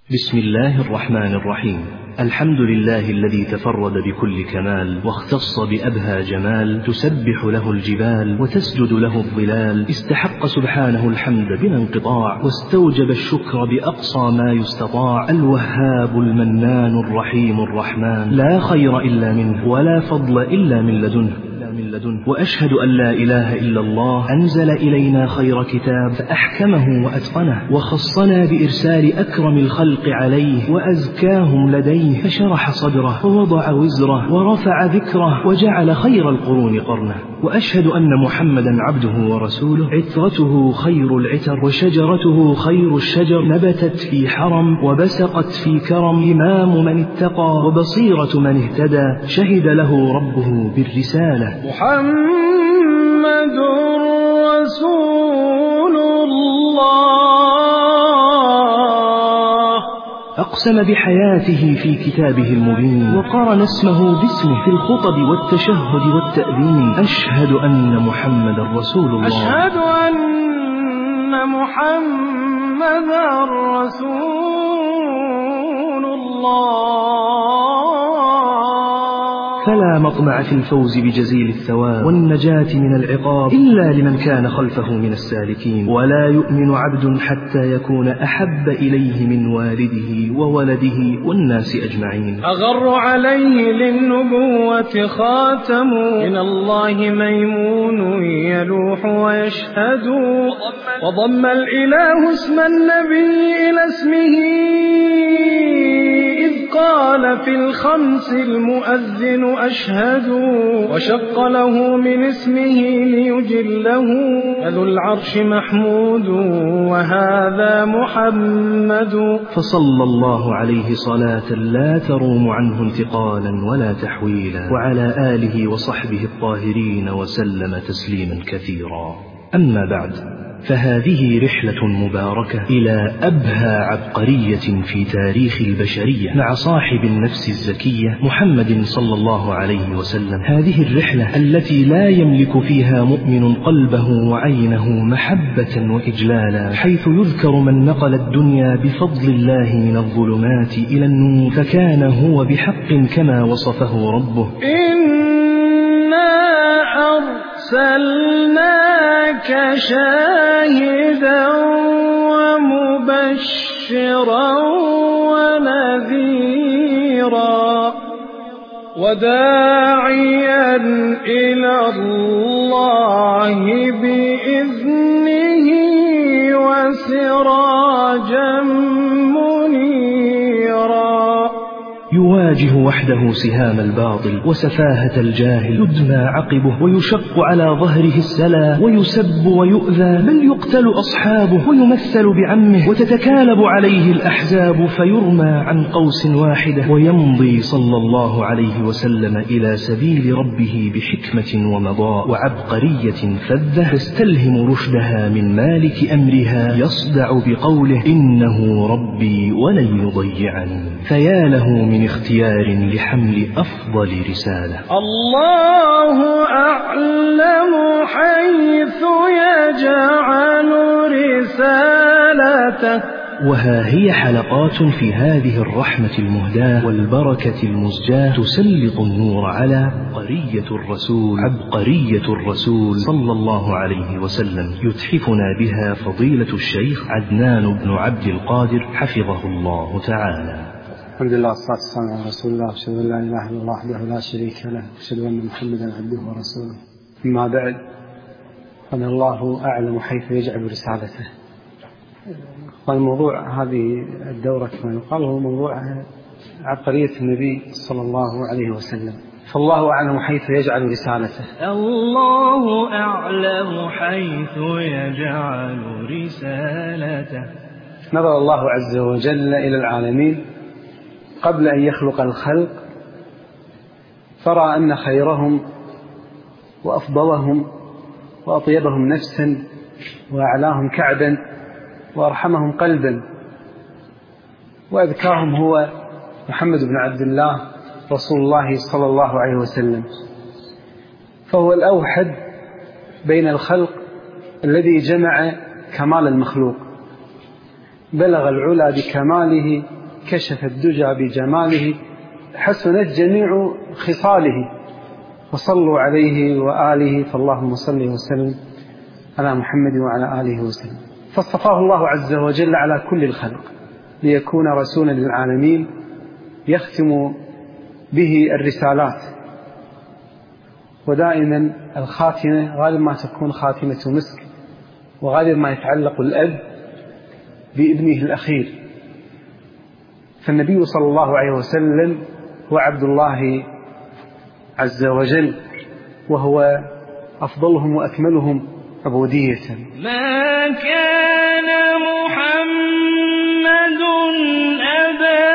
بسم الله الرحمن الرحيم. الحمد لله الذي تفرد بكل كمال واختص بأبهى جمال، تسبح له الجبال وتسجد له الظلال، استحق سبحانه الحمد بلا انقطاع واستوجب الشكر بأقصى ما يستطاع. الوهاب المنان الرحيم الرحمن، لا خير إلا منه ولا فضل إلا من لدنه. وأشهد أن لا إله إلا الله أنزل إلينا خير كتاب فأحكمه وأتقنه، وخصنا بإرسال أكرم الخلق عليه وأزكاهم لديه، فشرح صدره ووضع وزره ورفع ذكره وجعل خير القرون قرنه. وأشهد أن محمدا عبده ورسوله، عترته خير العتر وشجرته خير الشجر، نبتت في حرم وبسقت في كرم، إمام من اتقى وبصيرة من اهتدى، شهد له ربه بالرسالة. محمد رسول الله، أقسم بحياته في كتابه المبين، وقارن اسمه باسمه في الخطب والتشهد والتأذين. أشهد أن محمد رسول الله، أشهد أن محمد رسول الله. فلا مطمع في الفوز بجزيل الثواب والنجاة من العقاب إلا لمن كان خلفه من السالكين، ولا يؤمن عبد حتى يكون أحب إليه من والده وولده والناس أجمعين. أغر عليه للنبوة خاتم، من الله ميمون يلوح ويشهد، وضم الإله اسم النبي إلى اسمه، قال في الخمس المؤذن أشهد، وشق له من اسمه ليجله، ذو العرش محمود وهذا محمد. فصلى الله عليه صلاة لا تروم عنه انتقالا ولا تحويلا، وعلى آله وصحبه الطاهرين وسلم تسليما كثيرا. أما بعد، فهذه رحلة مباركة إلى أبهى عبقرية في تاريخ البشرية مع صاحب النفس الزكية محمد صلى الله عليه وسلم. هذه الرحلة التي لا يملك فيها مؤمن قلبه وعينه محبة وإجلالا، حيث يذكر من نقل الدنيا بفضل الله من الظلمات إلى النور، فكان هو بحق كما وصفه ربه: إنا أرسلناك شاهدا ومبشرا ونذيرا، وداعيا إلى الله بإذنه وسراجا منيرا. يواجه وحده سهام الباطل وسفاهة الجاهل، يدمى عقبه ويشق على ظهره السلا، ويسب ويؤذى، بل يقتل أصحابه ويمثل بعمه، وتتكالب عليه الأحزاب فيرمى عن قوس واحدة، ويمضي صلى الله عليه وسلم إلى سبيل ربه بحكمة ومضاء وعبقرية فذة تستلهم رشدها من مالك أمرها، يصدع بقوله: إنه ربي ولن يضيعني. فيا له من اختيار لحمل أفضل رسالة. الله أعلم حيث يجعل رسالته. وها هي حلقات في هذه الرحمة المهداة والبركة المزجاة تسلط النور على عبقرية الرسول صلى الله عليه وسلم، يتحفنا بها فضيلة الشيخ عدنان بن عبد القادر حفظه الله تعالى. الحمد لله والصلاة والسلام على رسول الله، أشهد أن لا إله إلا الله وحده لا شريك له، أشهد أن محمدا عبده ورسوله. أما بعد، قال الله أعلم حيث يجعل رسالته. والموضوع هذه الدورة كما يقال هو موضوع عبقرية النبي صلى الله عليه وسلم، فالله أعلم حيث يجعل رسالته. الله أعلم حيث يجعل رسالته. نظر الله عز وجل إلى العالمين قبل أن يخلق الخلق، فرأى أن خيرهم وأفضلهم وأطيبهم نفسا وأعلاهم كعبا وأرحمهم قلبا وأذكاهم هو محمد بن عبد الله رسول الله صلى الله عليه وسلم، فهو الأوحد بين الخلق الذي جمع كمال المخلوق، بلغ العلا بكماله كشف الدجى بجماله حسنت جميع خصاله. وصلوا عليه وآله، فاللهم صل وسلم على محمد وعلى آله وسلم. فاصطفاه الله عز وجل على كل الخلق ليكون رسولا للعالمين، يختم به الرسالات. ودائما الخاتمة غالب ما تكون خاتمة مسك، وغالب ما يتعلق الأب بابنه الأخير. فالنبي صلى الله عليه وسلم هو عبد الله عز وجل، وهو أفضلهم وأكملهم عبودية. ما كان محمد أبا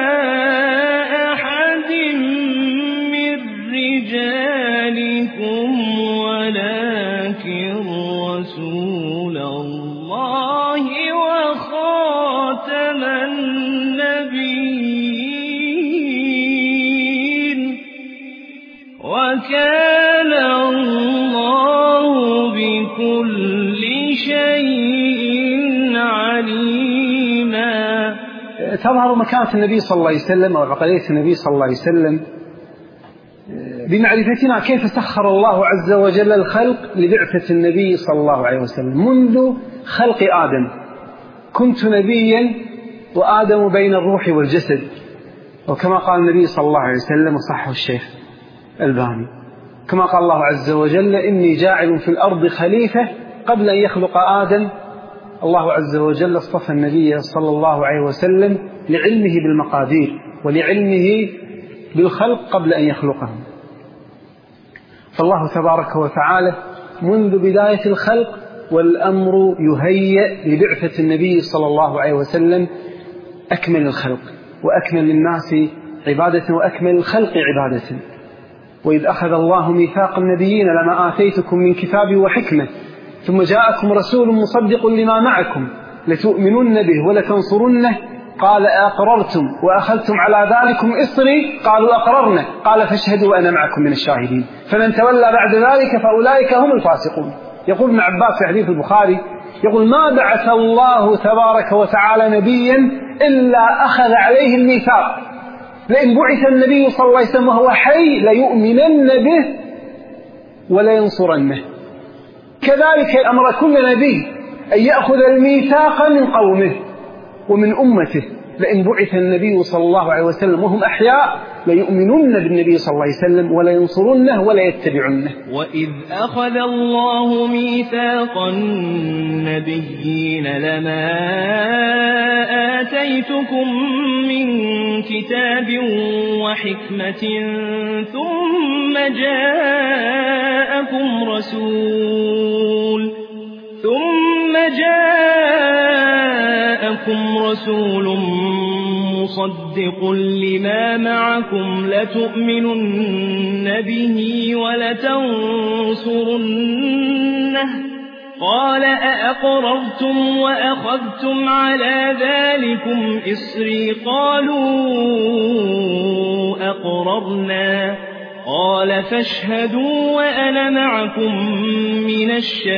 أحد من رجالكم ولكن رسول الله وخاتم النبيين، وكان الله بكل شيء عليما. تظهر مكانة النبي صلى الله عليه وسلم أو عقلية النبي صلى الله عليه وسلم بمعرفتنا كيف سخر الله عز وجل الخلق لبعثة النبي صلى الله عليه وسلم. منذ خلق آدم كنت نبيا وآدم بين الروح والجسد، وكما قال النبي صلى الله عليه وسلم وصحه الشيخ الباني، كما قال الله عز وجل إني جاعل في الأرض خليفة. قبل أن يخلق آدم الله عز وجل اصطفى النبي صلى الله عليه وسلم لعلمه بالمقادير ولعلمه بالخلق قبل أن يخلقهم. فالله تبارك وتعالى منذ بداية الخلق والأمر يهيئ لبعثة النبي صلى الله عليه وسلم أكمل الخلق وأكمل الناس عبادة وأكمل الخلق عبادة. وإذ أخذ الله ميثاق النبيين لما آتيتكم من كتاب وحكمة ثم جاءكم رسول مصدق لما معكم لتؤمنن به ولتنصرنه قال أقررتم وأخذتم على ذلكم إصري قالوا أقررنا قال فاشهدوا وأنا معكم من الشاهدين فمن تولى بعد ذلك فأولئك هم الفاسقون. يقول ابن عباس في حديث البخاري يقول ما بعث الله تبارك وتعالى نبيا إلا أخذ عليه الميثاق، لئن بعث النبي صلى الله عليه وسلم وهو حي ليؤمنن به ولينصرنه. كذلك أمر كل نبي أن يأخذ الميثاق من قومه ومن أمته، لئن بعث النبي صلى الله عليه وسلم وهم أحياء ليؤمنن بالنبي صلى الله عليه وسلم ولينصرنه وليتبعنه. وإذ أخذ الله ميثاق النبيين لما آتيتكم من كتاب وحكمة ثم جاءكم رسول مصدق لما معكم لتؤمنن به ولتنصرنه قال أأقررتم وأخذتم على ذلكم إصري قالوا أقررنا قال فاشهدوا وأنا معكم من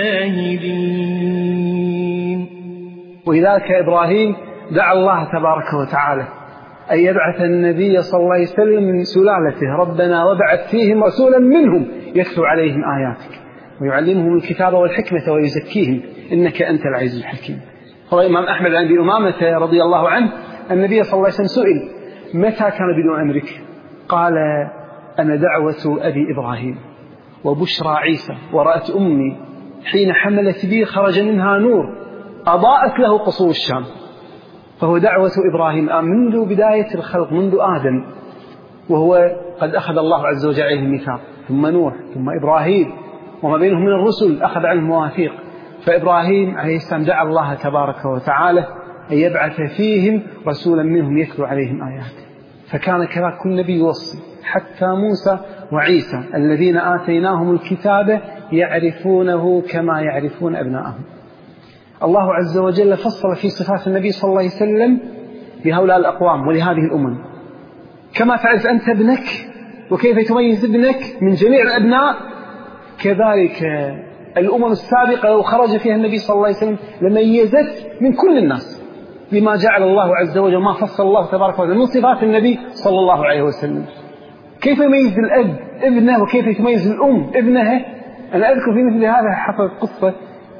الشاهدين. ولذلك إبراهيم دعا الله تبارك وتعالى أن يبعث النبي صلى الله عليه وسلم من سلالته ربنا وابعث فيهم رسولا منهم يتلو عليهم آياتك ويعلمهم الكتاب والحكمة ويزكيهم إنك أنت العزيز الحكيم. هو الإمام أحمد عن أبي أمامة رضي الله عنه النبي صلى الله عليه وسلم سئل متى كان بدء أمرك؟ قال أنا دعوة أبي إبراهيم وبشرى عيسى ورأت أمي حين حملت بي خرج منها نور أضاءت له قصور الشام. فهو دعوة إبراهيم منذ بداية الخلق منذ آدم، وهو قد أخذ الله عز وجل عليه الميثاق، ثم نوح ثم إبراهيم وما بينهم من الرسل أخذ عنه مواثيق. فإبراهيم عليه السلام دعا الله تبارك وتعالى أن يبعث فيهم رسولا منهم يتلو عليهم آياته، فكان كذلك كل نبي يوصي حتى موسى وعيسى الذين آتيناهم الكتاب يعرفونه كما يعرفون أبناءهم. الله عز وجل فصل في صفات النبي صلى الله عليه وسلم لهؤلاء الأقوام ولهذه الأمم، كما تعرف أنت ابنك وكيف تميز ابنك من جميع الأبناء، كذلك الأمم السابقة لو خرج فيها النبي صلى الله عليه وسلم لميزت من كل الناس، لما جعل الله عز وجل وما فصل الله تبارك وتعالى من صفات النبي صلى الله عليه وسلم. كيف يميز الأب ابنه وكيف تميز الأم ابنها. أنا أذكر في مثل هذا حصلت قصة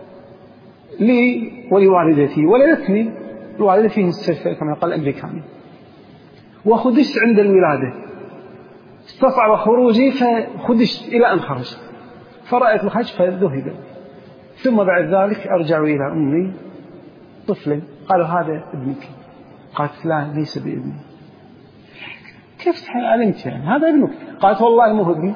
لي ولوالدتي. ولدتني الوالدة في مستشفى كما قال الأمريكاني، وخدشت عند الولادة، استصعب خروجي فخدشت إلى أن خرجت، فرأيت الخرج فذهب. ثم بعد ذلك أرجع إلى أمي طفلا، قالوا هذا ابنك. قالت لا ليس بابني. كيف علمت يعني هذا ابنك؟ قالت والله مو ابني.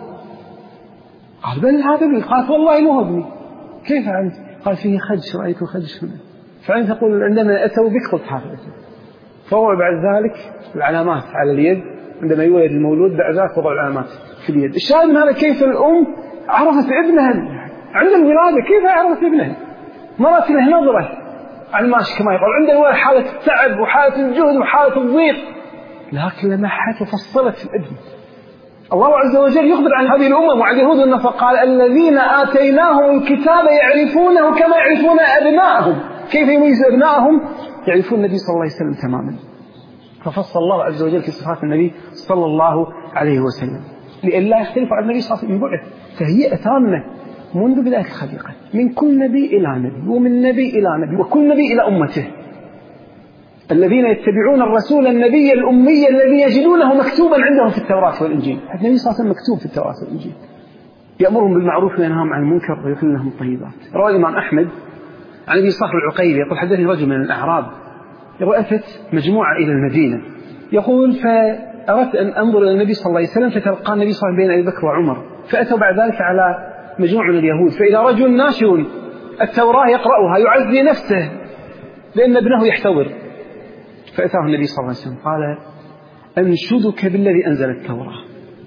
قال بل هذا ابني. قالت والله مو ابني. كيف علمت؟ قال فيه خدش، رأيته خدش هنا. فأنت تقول عندما أتوا بك قلت هذا أتوا. فهو بعد ذلك العلامات على اليد عندما يولد المولود، بعد ذلك وضع العلامات في اليد. الشاهد من هذا كيف الأم عرفت ابنها عند الولادة، كيف عرفت ابنها؟ مرت له نظرة على الماشي كما يقول، عند الولد حالة التعب وحالة الجهد وحالة الضيق، لكن لمحت وفصلت الابن. الله عز وجل يخبر عن هذه الأمم وعن اليهود والنصارى، قال الذين آتيناهم الكتاب يعرفونه كما يعرفون أبناءهم. كيف يميز أبناءهم؟ يعرفون النبي صلى الله عليه وسلم تماما. ففصل الله عز وجل في صفات النبي صلى الله عليه وسلم لأن لا يختلف عن النبي صلى الله عليه وسلم من بعد، فهي تامة منذ بداية الخليقة، من كل نبي إلى نبي، ومن نبي إلى نبي، وكل نبي إلى أمته. الذين يتبعون الرسول النبي الأمي الذي يجدونه مكتوبا عندهم في التوراة والإنجيل. النبي صلى الله عليه وسلم مكتوب في التوراة والإنجيل، يأمرهم بالمعروف وينهاهم عن المنكر ويحل لهم الطيبات. روى الإمام أحمد عن أبي صخر العقيلي يقول حدثني رجل من الأعراب، أتت مجموعة إلى المدينة، يقول فأردت أن أنظر إلى النبي صلى الله عليه وسلم، فتلقى النبي صلى الله عليه وسلم بين أبي بكر وعمر. فأتوا بعد ذلك على مجموعة من اليهود، فإذا رجل ناشر التوراة يقرأها يعزي نفسه لأن ابنه يحتضر. فأتاه النبي صلى الله عليه وسلم قال أنشدك بالذي أنزل التوراة،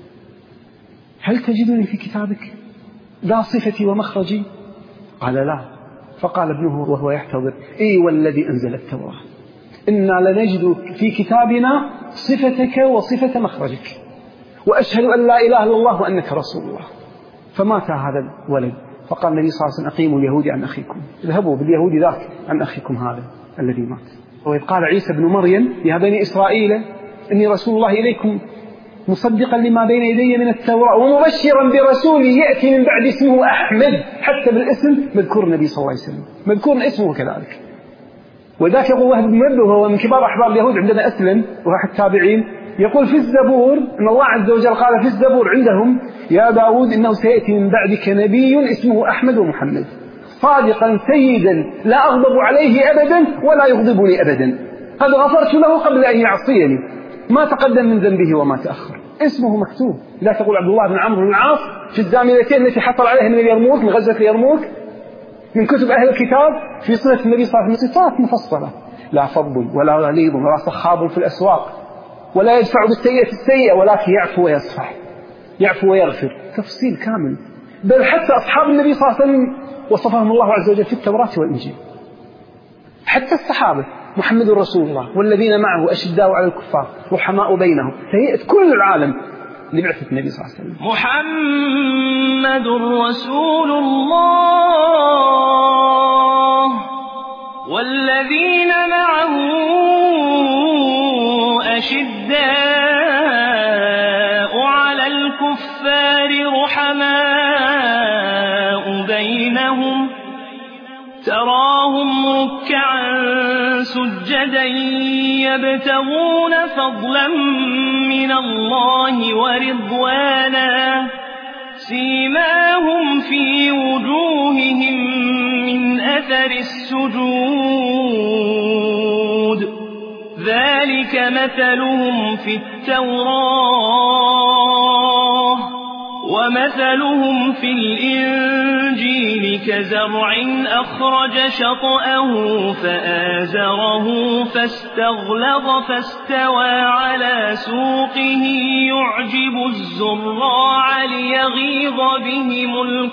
هل تجدني في كتابك ذا صفتي ومخرجي؟ قال لا. فقال ابنه وهو يحتضر إي والذي أنزل التوراة إنا لنجد في كتابنا صفتك وصفة مخرجك، وأشهد أن لا إله إلا الله وأنك رسول الله. فمات هذا الولد، فقال النبي صلى الله عليه وسلم أقيموا اليهود عن أخيكم، اذهبوا باليهود ذاك عن أخيكم هذا الذي مات. وإذ قال عيسى بن مريم يا بني إسرائيل إني رسول الله إليكم مصدقا لما بين يدي من التوراة ومبشرا برسول يأتي من بعد اسمه أحمد. حتى بالاسم مذكور النبي صلى الله عليه وسلم، مذكور اسمه كذلك. وذاك يقول وهب بن منبه وهو من كبار أحبار اليهود عندما أسلم وأحد التابعين، يقول في الزبور أن الله عز وجل قال في الزبور عندهم يا داود إنه سيأتي من بعدك نبي اسمه أحمد ومحمد صادقا سيدا لا أغضب عليه أبدا ولا يغضبني أبدا، قد غفرت له قبل أن يعصيني ما تقدم من ذنبه وما تأخر. اسمه مكتوب. لا تقول عبد الله بن عمرو بن العاص في الزاملتين التي حصل عليها من اليرموك، من غزوة اليرموك، من كتب أهل الكتاب في صفة النبي صلى الله عليه وسلم صفات مفصلة، لا فضل ولا غليظ ولا صخاب في الأسواق ولا يدفع بالسيئة السيئة ولكن يعفو ويصفح، يعفو ويغفر، تفصيل كامل. بل حتى أصحاب النبي صلى الله عليه وسلم وصفهم الله عز وجل في التوراة والإنجيل. حتى الصحابة محمد رسول الله والذين معه أشداء على الكفار رحماء بينهم، فهيئة كل العالم لبعثة النبي صلى الله عليه وسلم. محمد رسول الله والذين معه أشداء على الكفار رحماء بينهم تراهم ركعا سجدا يبتغون فضلا من الله ورضوانا سيماهم في وجوههم من أثر السجود ذلك مثلهم في التوراة ومثلهم في الإنجيل كزرع أخرج شطأه فآزره فاستغلظ فاستوى على سوقه يعجب الزراع ليغيظ بهم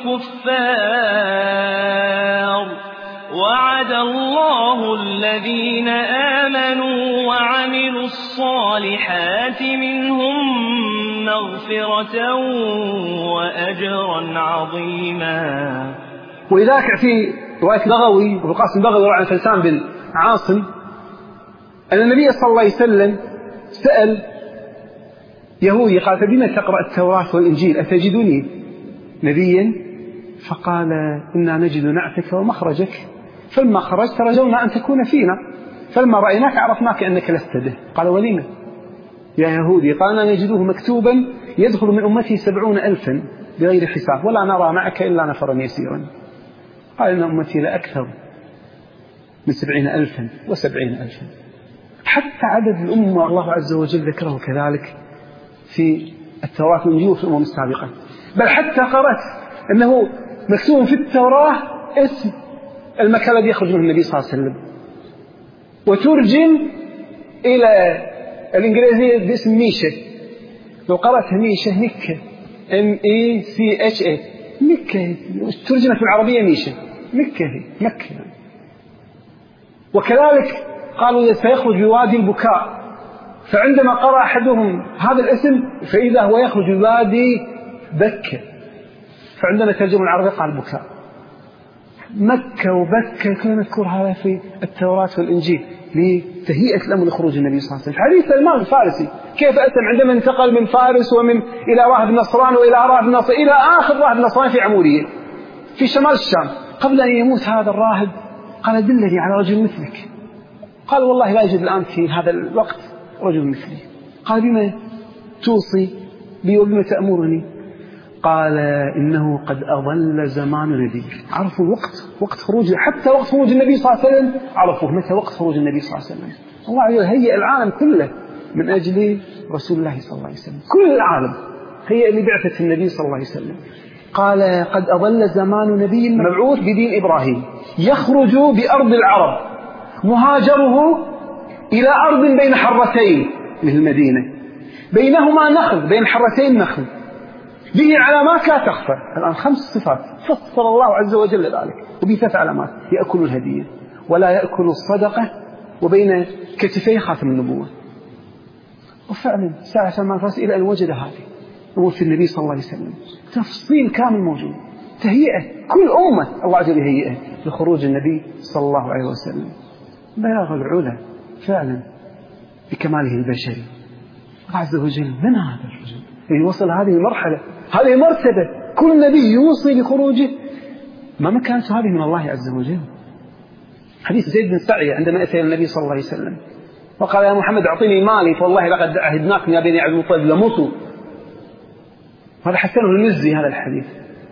الكفار وعد الله الذين آمنوا وعملوا الصالحات منهم مغفرة وأجرا عظيما. ولذلك في رواية بغوي وقاسم بغوي عن فلسان بن عاصم أن النبي صلى الله عليه وسلم سأل يهودي قال: فبما تقرأ التوراة والإنجيل أتجدني نبيا؟ فقال: إنا نجد نعتك ومخرجك، فلما خرجت رجونا أن تكون فينا، فلما رأيناك عرفناك أنك لست به. قال: ولما يا يهودي؟ قال: نجده مكتوبا يدخل من أمتي 70,000 بغير حساب، ولا نرى معك إلا نفرا يسيرا. قال: إن أمتي لأكثر من 70,000 و70,000. حتى عدد الأمة الله عز وجل ذكره كذلك في التوراة والإنجيل وفي الأمم السابقة. بل حتى قرأت أنه مكتوب في التوراة اسم المكان الذي يخرج منه النبي صلى الله عليه وسلم، وترجم إلى الإنجليزية باسم ميشا. لو قرأت ميشا مكة MECHA مكة، ترجمت في العربية ميشا مكة، مكة. وكذلك قالوا سيخرج بوادي البكاء، فعندما قرأ أحدهم هذا الاسم فإذا هو يخرج بوادي بكة، فعندما ترجم العربية قال بكاء. مكة وبكة كل مذكور هذا في التوراة والإنجيل لتهيئة الأمر لخروج النبي صلى الله عليه وسلم. حديث سلمان الفارسي كيف أسلم عندما انتقل من فارس ومن إلى راهب نصران وإلى راهب نصر إلى آخر راهب نصران في عمورية في شمال الشام. قبل أن يموت هذا الراهب قال: دلني على رجل مثلك. قال: والله لا يوجد الآن في هذا الوقت رجل مثلي. قال: بما توصي بي وبما تأمرني؟ قال: إنه قد أضل زمان نبيك. عرفوا الوقت، وقت خروجه، حتى وقت خروج النبي صلى الله عليه وسلم عرفوه متى وقت خروج النبي صلى الله عليه وسلم. الله عز وجل هيئ العالم كله من أجل رسول الله صلى الله عليه وسلم، كل العالم هيئ لبعثة النبي صلى الله عليه وسلم. قال: قد أضل زمان نبي مبعوث بدين إبراهيم يخرج بأرض العرب مهاجره إلى أرض بين حرتين مثل المدينة، بينهما نخل، بين حرتين نخل، به علامات لا تخفى. الآن 5 صفات فصل الله عز وجل ذلك، وبه 3 علامات: يأكل الهدية ولا يأكل الصدقة وبين كتفيه خاتم النبوة. وفعلا ساعة سلمان الفارسي إلى أن وجد هذه أمور في النبي صلى الله عليه وسلم، تفصيل كامل موجود، تهيئة كل أمة الله عز وجل يهيئه لخروج النبي صلى الله عليه وسلم. بلاغ العلا فعلا بكماله البشري. الله عز وجل من هذا الرجل اللي وصل هذه المرحلة، هذه مرتبة كل نبي يوصي بخروجه؟ ما مكانت هذه من الله عز وجل. حديث زيد بن سعية عندما أتى النبي صلى الله عليه وسلم وقال: يا محمد أعطيني مالي فوالله لقد عهدناكم يا بني عبد المطلب لموتوا. هذا حسنه المزي هذا الحديث.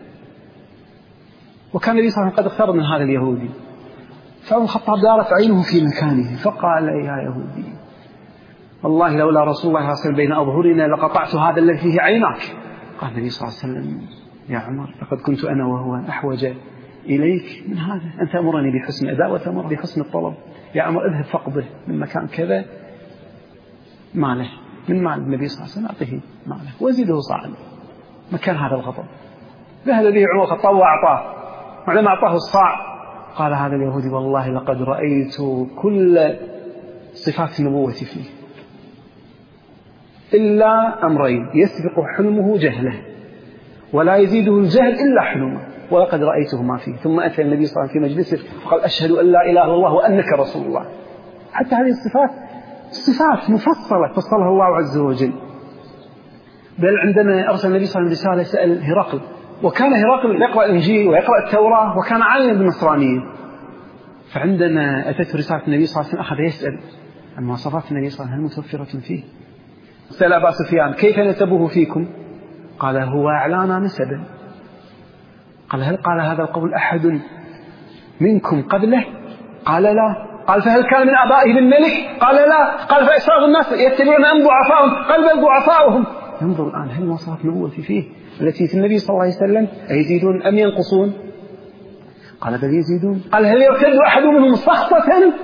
وكان النبي صلى الله عليه وسلم قد اقترب من هذا اليهودي، فعمر الخطاب دارت عينه في مكانه فقال: يا يهودي والله لولا رسول الله صلى الله عليه وسلم بين أظهرنا لقطعت هذا الذي فيه عيناك. قال النبي صلى الله عليه وسلم: يا عمر لقد كنت أنا وهو أحوج إليك من هذا، أنت أمرني بحسن أداء وتأمر بحسن الطلب. يا عمر اذهب فقده من مكان كذا ماله، من مال النبي صلى الله عليه وسلم أعطيه ماله وزيده صاعا مكان هذا الغضب. ذهب به عمر الخطاب وأعطاه، وعندما أعطاه الصاع قال هذا اليهودي: والله لقد رأيت كل صفات النبوة فيه إلا أمرين: يسبق حلمه جهله ولا يزيده الجهل إلا حلمه، ولقد رأيتهما فيه. ثم أتى النبي صلى الله عليه وسلم في مجلسه فقال: أشهد أن لا إله إلا الله وأنك رسول الله. حتى هذه الصفات صفات مفصلة فصلها الله عز وجل. بل عندما أرسل النبي صلى الله عليه وسلم رسالة سأل هرقل، وكان هرقل يقرأ الإنجيل ويقرأ التوراة وكان عالما بالنصرانية، فعندما أتته رسالة النبي صلى الله عليه وسلم أخذ يسأل عن مواصفات النبي صلى الله عليه وسلم هل متوفرة فيه. سأل أبا سفيان: كيف نسبه فيكم؟ قال: هو أعلانا نسبا. قال: هل قال هذا القول أحد منكم قبله؟ قال: لا. قال: فهل كان من آبائه بالملك؟ قال: لا. قال: فأكثر الناس يتبعون أم ضعفاءهم؟ قال: بل ضعفاؤهم. انظر الآن هل مواصفات النبوة فيه التي في النبي صلى الله عليه وسلم أيزيدون أم ينقصون؟ قال: بل يزيدون. قال: هل يرتد أحد منهم سخطة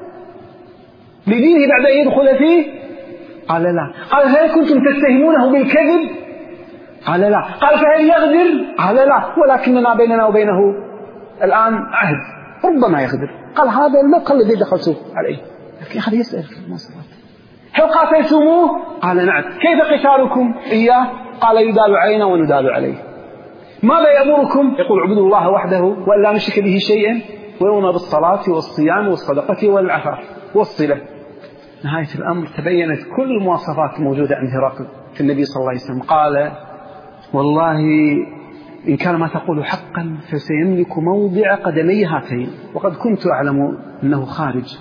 لدينه بعد أن يدخل فيه؟ قال: لا. قال: هل كنتم تتهمونه بالكذب؟ قال: لا. قال: فهل يغدر؟ قال: لا، ولكننا بيننا وبينه الآن عهد ربما يغدر. قال: هذا المدخل الذي دخلته عليه. لكن أخذ يسأل في المواصفات: هل قاتلتموه؟ قال: نعم. كيف قتالكم إياه؟ قال: يدال علينا وندال عليه. ماذا يأمركم؟ يقول: اعبدوا الله وحده ولا نشرك به شيئا ويؤمر بالصلاة والصيام والصدقة والعفاف والصلة. نهاية الأمر تبينت كل المواصفات الموجودة عند هرقل في النبي صلى الله عليه وسلم. قال والله إن كان ما تقول حقا فسيملك موضع قدمي هاتين، وقد كنت أعلم أنه خارج،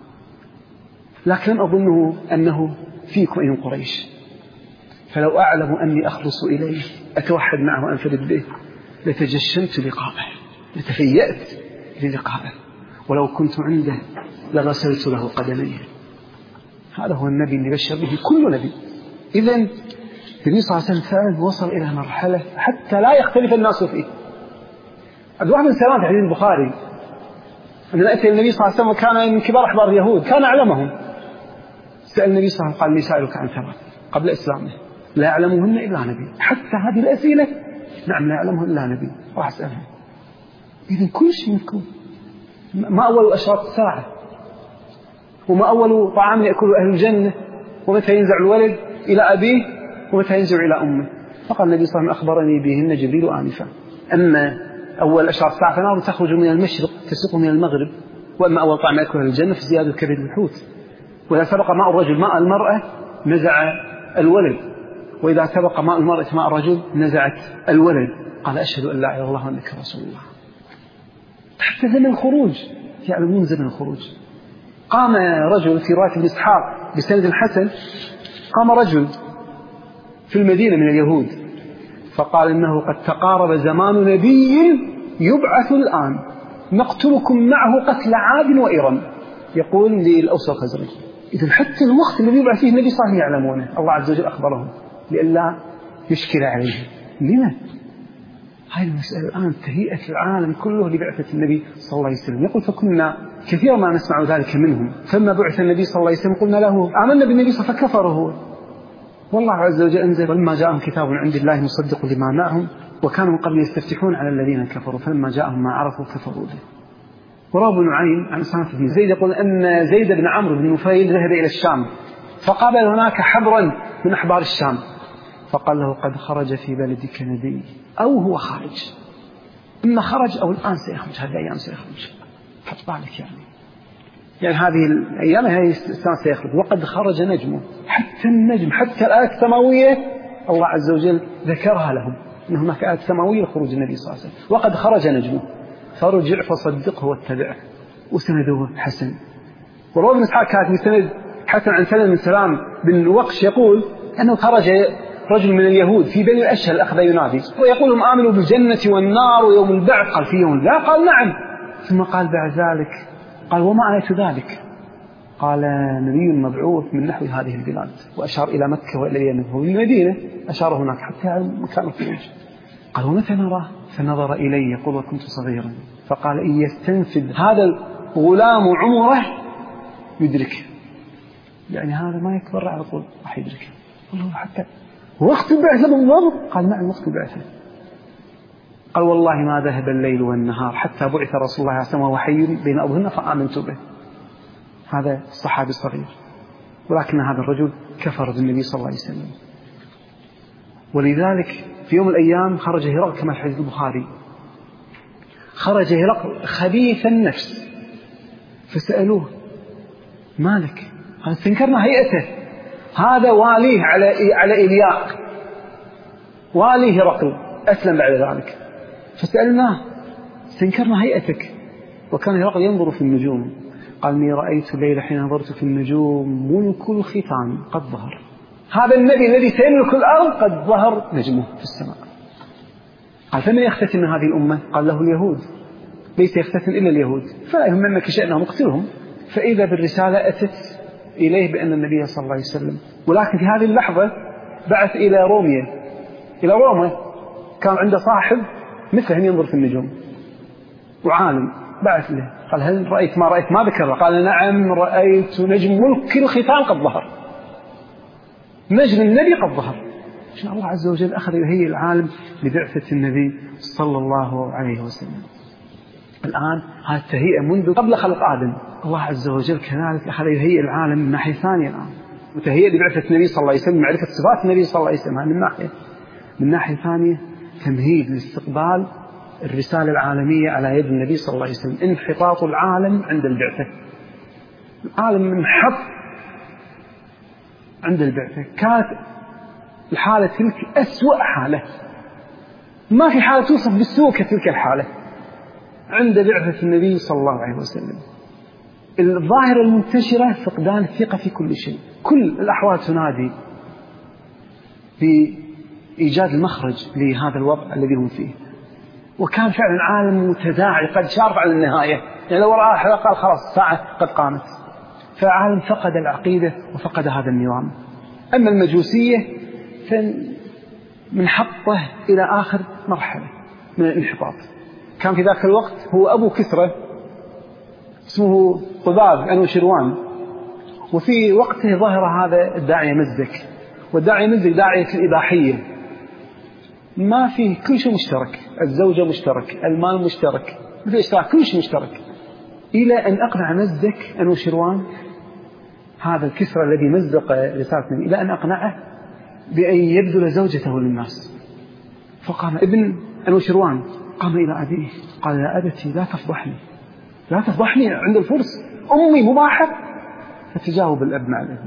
لكن لم أظنه أنه فيكم أيها قريش، فلو أعلم أني أخلص إليه أتوحد معه وأنفرد به لتجشمت لقاءه، لتفيأت للقائه، ولو كنت عنده لغسلت له قدميه. هذا هو النبي اللي بشر به كل نبي. إذن النبي صلى الله عليه وسلم فعلا وصل إلى مرحلة حتى لا يختلف الناس فيه. عبد الرحمن بن سلام في حديث البخاري أن أتى النبي صلى الله عليه وسلم وكان من كبار أحبار اليهود، كان أعلمهم. سأل النبي صلى الله عليه وسلم قال لي سائلك عن ثلاث قبل إسلامه لا يعلمهن إلا نبي. حتى هذه الأسئلة نعم لا يعلمهن إلا نبي، راح أسألها. إذن كل شيء مذكور. ما أول أشراط الساعة، وما أول طعام يأكله أهل الجنة، ومتى ينزع الولد إلى أبيه ومتى ينزع إلى أمه. فقال النبي صلى الله عليه وسلم أخبرني بهن جبريل آنفا. أما أول أشراط الساعة فنار تخرج من المشرق تسقط من المغرب، وأما أول طعام يأكله أهل الجنة فزيادة الكبد والحوت. وإذا سبق ماء الرجل ماء المرأة نزع الولد، وإذا سبق ماء المرأة ماء الرجل نزعت الولد. قال أشهد أن لا إله إلا الله وأنك رسول الله. حتى زمن الخروج يعلمون زمن الخروج. قام رجل في رواية ابن إسحاق بسند الحسن، قام رجل في المدينة من اليهود فقال إنه قد تقارب زمان نبي يبعث الآن نقتلكم معه قتل عاد وإرم، يقول للأوس والخزرج. إذن حتى الوقت الذي يبعث فيه النبي صلى الله عليه وسلم يعلمونه، الله عز وجل أخبرهم لئلا يشكل عليهم. لما؟ هاي المسألة الآن تهيئة العالم كله لبعثة النبي صلى الله عليه وسلم. يقول فكنا كثيرا ما نسمع ذلك منهم، فلما بعث النبي صلى الله عليه وسلم قلنا له آمنا بالنبي صلى الله عليه وسلم فكفره. والله عز وجل أنزل ولما جاءهم كتاب من عند الله مصدق لما معهم وكانوا من قبل يستفتحون على الذين كفروا فلما جاءهم ما عرفوا كفروا به. وروى ابن نعيم عن أسامة بن زيد يقول أن زيد بن عمرو بن نفيل ذهب إلى الشام فقابل هناك حبرا من أحبار الشام فقال له قد خرج في بلدك نبي أو هو خارج، إما خرج أو الآن سيخرج، هذه الأيام سيخرج، حط بالك يعني هذه الأيام هي السنة سيخرج. وقد خرج نجمه، حتى النجم حتى الآية السماوية الله عز وجل ذكرها لهم أن هناك آية سماوية لخروج النبي صلى الله عليه وسلم. وقد خرج نجمه فرجع فصدقه واتبعه وسنده حسن. وروى ابن إسحاق كانت بسند حسن عن سلم بن سلام بن وقش يقول أنه خرج رجل من اليهود في بني الأشهل أخذ ينادي ويقول لهم آمنوا بالجنة والنار ويوم البعث. قال في يوم لا؟ قال نعم. ثم قال بعد ذلك قال وما آية ذلك؟ قال نبي مبعوث من نحو هذه البلاد، وأشار إلى مكة وإلى اليمن والمدينة، أشار هناك حتى على مكان الخروج. قال ومتى نراه؟ فنظر إلي يقول وكنت صغيرا فقال إن يستنفذ هذا الغلام عمره يدرك، يعني هذا ما يكبر على طول راح يدرك. والله حتى وقت البعثة بالضبط؟ قال نعم وقت البعثة. قال والله ما ذهب الليل والنهار حتى بعث رسول الله صلى الله عليه وسلم وحي بين أظهرنا فآمنت به. هذا الصحابي الصغير، ولكن هذا الرجل كفر بالنبي صلى الله عليه وسلم. ولذلك في يوم من الأيام خرج هرقل كما في حديث البخاري، خرج هرقل خبيث النفس فسألوه مالك؟ قال استنكرنا هيئته، هذا واليه على إلياء، واليه هرقل أسلم بعد ذلك. فسألناه استنكرنا هيئتك. وكان هرقل ينظر في النجوم قال إني رأيت الليلة حين نظرت في النجوم ملك الختان قد ظهر. هذا النبي الذي سيملك الأرض قد ظهر نجمه في السماء. قال فمن يختتن هذه الأمة؟ قال له اليهود، ليس يختتن إلا اليهود، فلا يهمنك شأنهم اقتلهم. فإذا بالرسالة أتت إليه بأن النبي صلى الله عليه وسلم، ولكن في هذه اللحظة بعث إلى روما كان عنده صاحب مثله ينظر في النجوم وعالم، بعث له قال هل رأيت ما رأيت؟ ما ذكره. قال نعم رأيت نجم ملك الختان قد ظهر، نجم النبي قد ظهر. عشان الله عز وجل أخذ يهيئ العالم لبعثة النبي صلى الله عليه وسلم. الآن هذه التهيئة منذ قبل خلق آدم، الله عز وجل كذلك أخذ يهيئ العالم من ناحية ثانية الآن، وتهيئ لبعثة النبي صلى الله عليه وسلم، معرفة صفات النبي صلى الله عليه وسلم من ناحية ثانية تمهيد لاستقبال الرسالة العالمية على يد النبي صلى الله عليه وسلم. انحطاط العالم عند البعثة، العالم منحط عند البعثة كانت الحالة تلك أسوأ حالة، ما في حالة توصف بالسوء كتلك الحالة عند بعثة النبي صلى الله عليه وسلم. الظاهرة المنتشرة فقدان الثقة في كل شيء، كل الأحوال تنادي بإيجاد المخرج لهذا الوضع الذي هم فيه. وكان فعلا عالم متداعي قد شارف على النهاية، يعني لو رأى حلقة قال خلاص الساعة قد قامت. فعالم فقد العقيدة وفقد هذا النظام. أما المجوسية فمنحطة إلى آخر مرحلة من الانحطاط. كان في ذاك الوقت هو أبو كسرى اسمه قباب أنوشروان، وفي وقته ظهر هذا الداعية مزدك، والداعية مزدك داعية الإباحية، ما فيه كل شيء مشترك، الزوجة مشترك، المال مشترك، مثل إشتراك كل شيء مشترك، إلى أن أقنع مزدك أنوشروان هذا الكسرى الذي مزق رسالة النبي، إلى أن أقنعه بأن يبذل زوجته للناس. فقام ابن أنوشروان قام إلى أبيه قال: يا أبتي لا تفضحني، لا تفضحني عند الفرس، أمي مباحة. فتجاوب الأب مع الابن،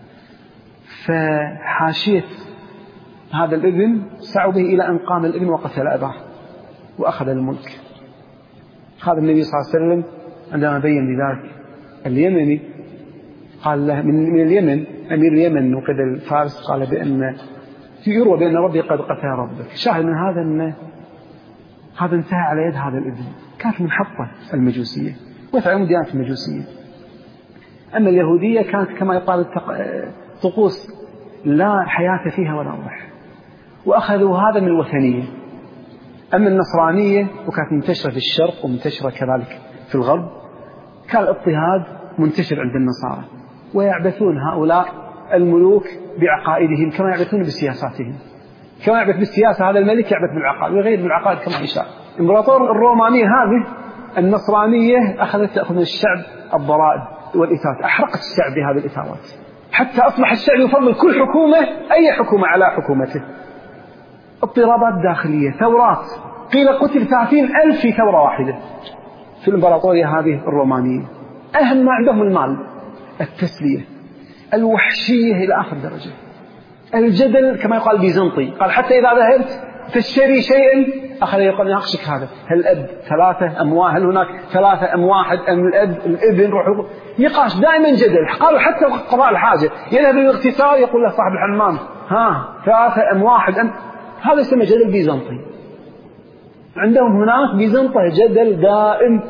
فحاشية هذا الابن سعوا به إلى أن قام الابن وقتل أباه وأخذ الملك. هذا النبي صلى الله عليه وسلم عندما بين لذلك اليمني قال له من اليمن أمير اليمن وقد الفارس قال بأن يروى بأن ربي قد قتل ربك. شاهد من هذا أن هذا انتهى على يد هذا الابن. كانت منحطة المجوسية وتعلم ديانة المجوسية. أما اليهودية كانت كما يقال طقوس لا حياة فيها ولا روح، وأخذوا هذا من الوثنية. أما النصرانية وكانت منتشرة في الشرق ومنتشرة كذلك في الغرب، كان الاضطهاد منتشر عند النصارى، ويعبثون هؤلاء الملوك بعقائدهم كما يعبثون بسياساتهم. كما يعبث بالسياسة هذا الملك يعبث بالعقائد ويغير بالعقائد كما يشاء. إمبراطور الرومانية هذه النصرانية أخذت تأخذ من الشعب الضرائب والإثاث، أحرقت الشعب بهذه الإثارات حتى أصبح الشعب يفضل كل حكومة أي حكومة على حكومته. اضطرابات داخلية، ثورات، قيل قتل 30,000 في ثورة واحدة في الإمبراطورية هذه الرومانية. أهم ما عندهم المال، التسلية، الوحشية إلى آخر درجة، الجدل كما يقال بيزنطي. قال حتى إذا ذهبت تشتري شيئا أخذ يقول يناقشك هذا هل الأب 3 أم 1، هل هناك 3 أم 1 أم الابن روح، نقاش دائما جدل. قالوا حتى قضاء الحاجة يذهب للاغتسال يقول له صاحب الحمام 3 أم 1 أم، هذا يسمى جدل بيزنطي. عندهم هناك بيزنطة جدل دائم.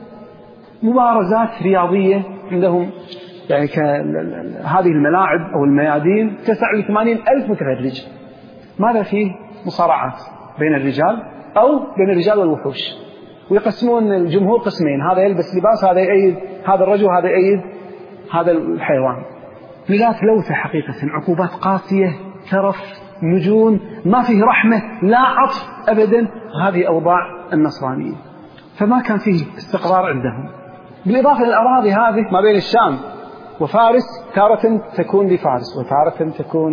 مبارزات رياضية عندهم، يعني هذه الملاعب أو الميادين تسع ل80,000 متفرج. ماذا فيه؟ مصارعات بين الرجال أو بين الرجال والوحوش، ويقسمون الجمهور قسمين، هذا يلبس لباس، هذا يأيد هذا الرجل، هذا يأيد هذا الحيوان. لذات لوثة حقيقة، عقوبات قاسية، ترف، نجوم، ما فيه رحمة، لا عطف أبدا. هذه أوضاع النصرانية. فما كان فيه استقرار عندهم. بالإضافة للأراضي هذه ما بين الشام وفارس، تارة تكون لفارس وتارة تكون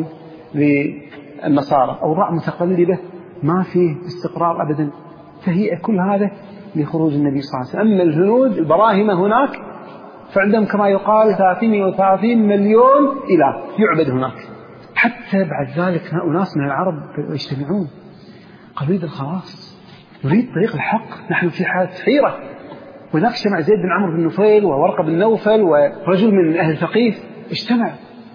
للنصارى، أوضاع متقلبة ما فيه استقرار أبدا. تهيئة كل هذا لخروج النبي صلى الله عليه وسلم. أما الهنود البراهمة هناك فعندهم كما يقال 330 مليون إله يعبد هناك. حتى بعد ذلك أناس من العرب يجتمعون، قالوا نريد الخلاص، نريد طريق الحق، نحن في حالة حيرة. وذاك اجتمع زيد بن عمرو بن نفيل وورقة بن نوفل ورجل من أهل ثقيف، اجتمع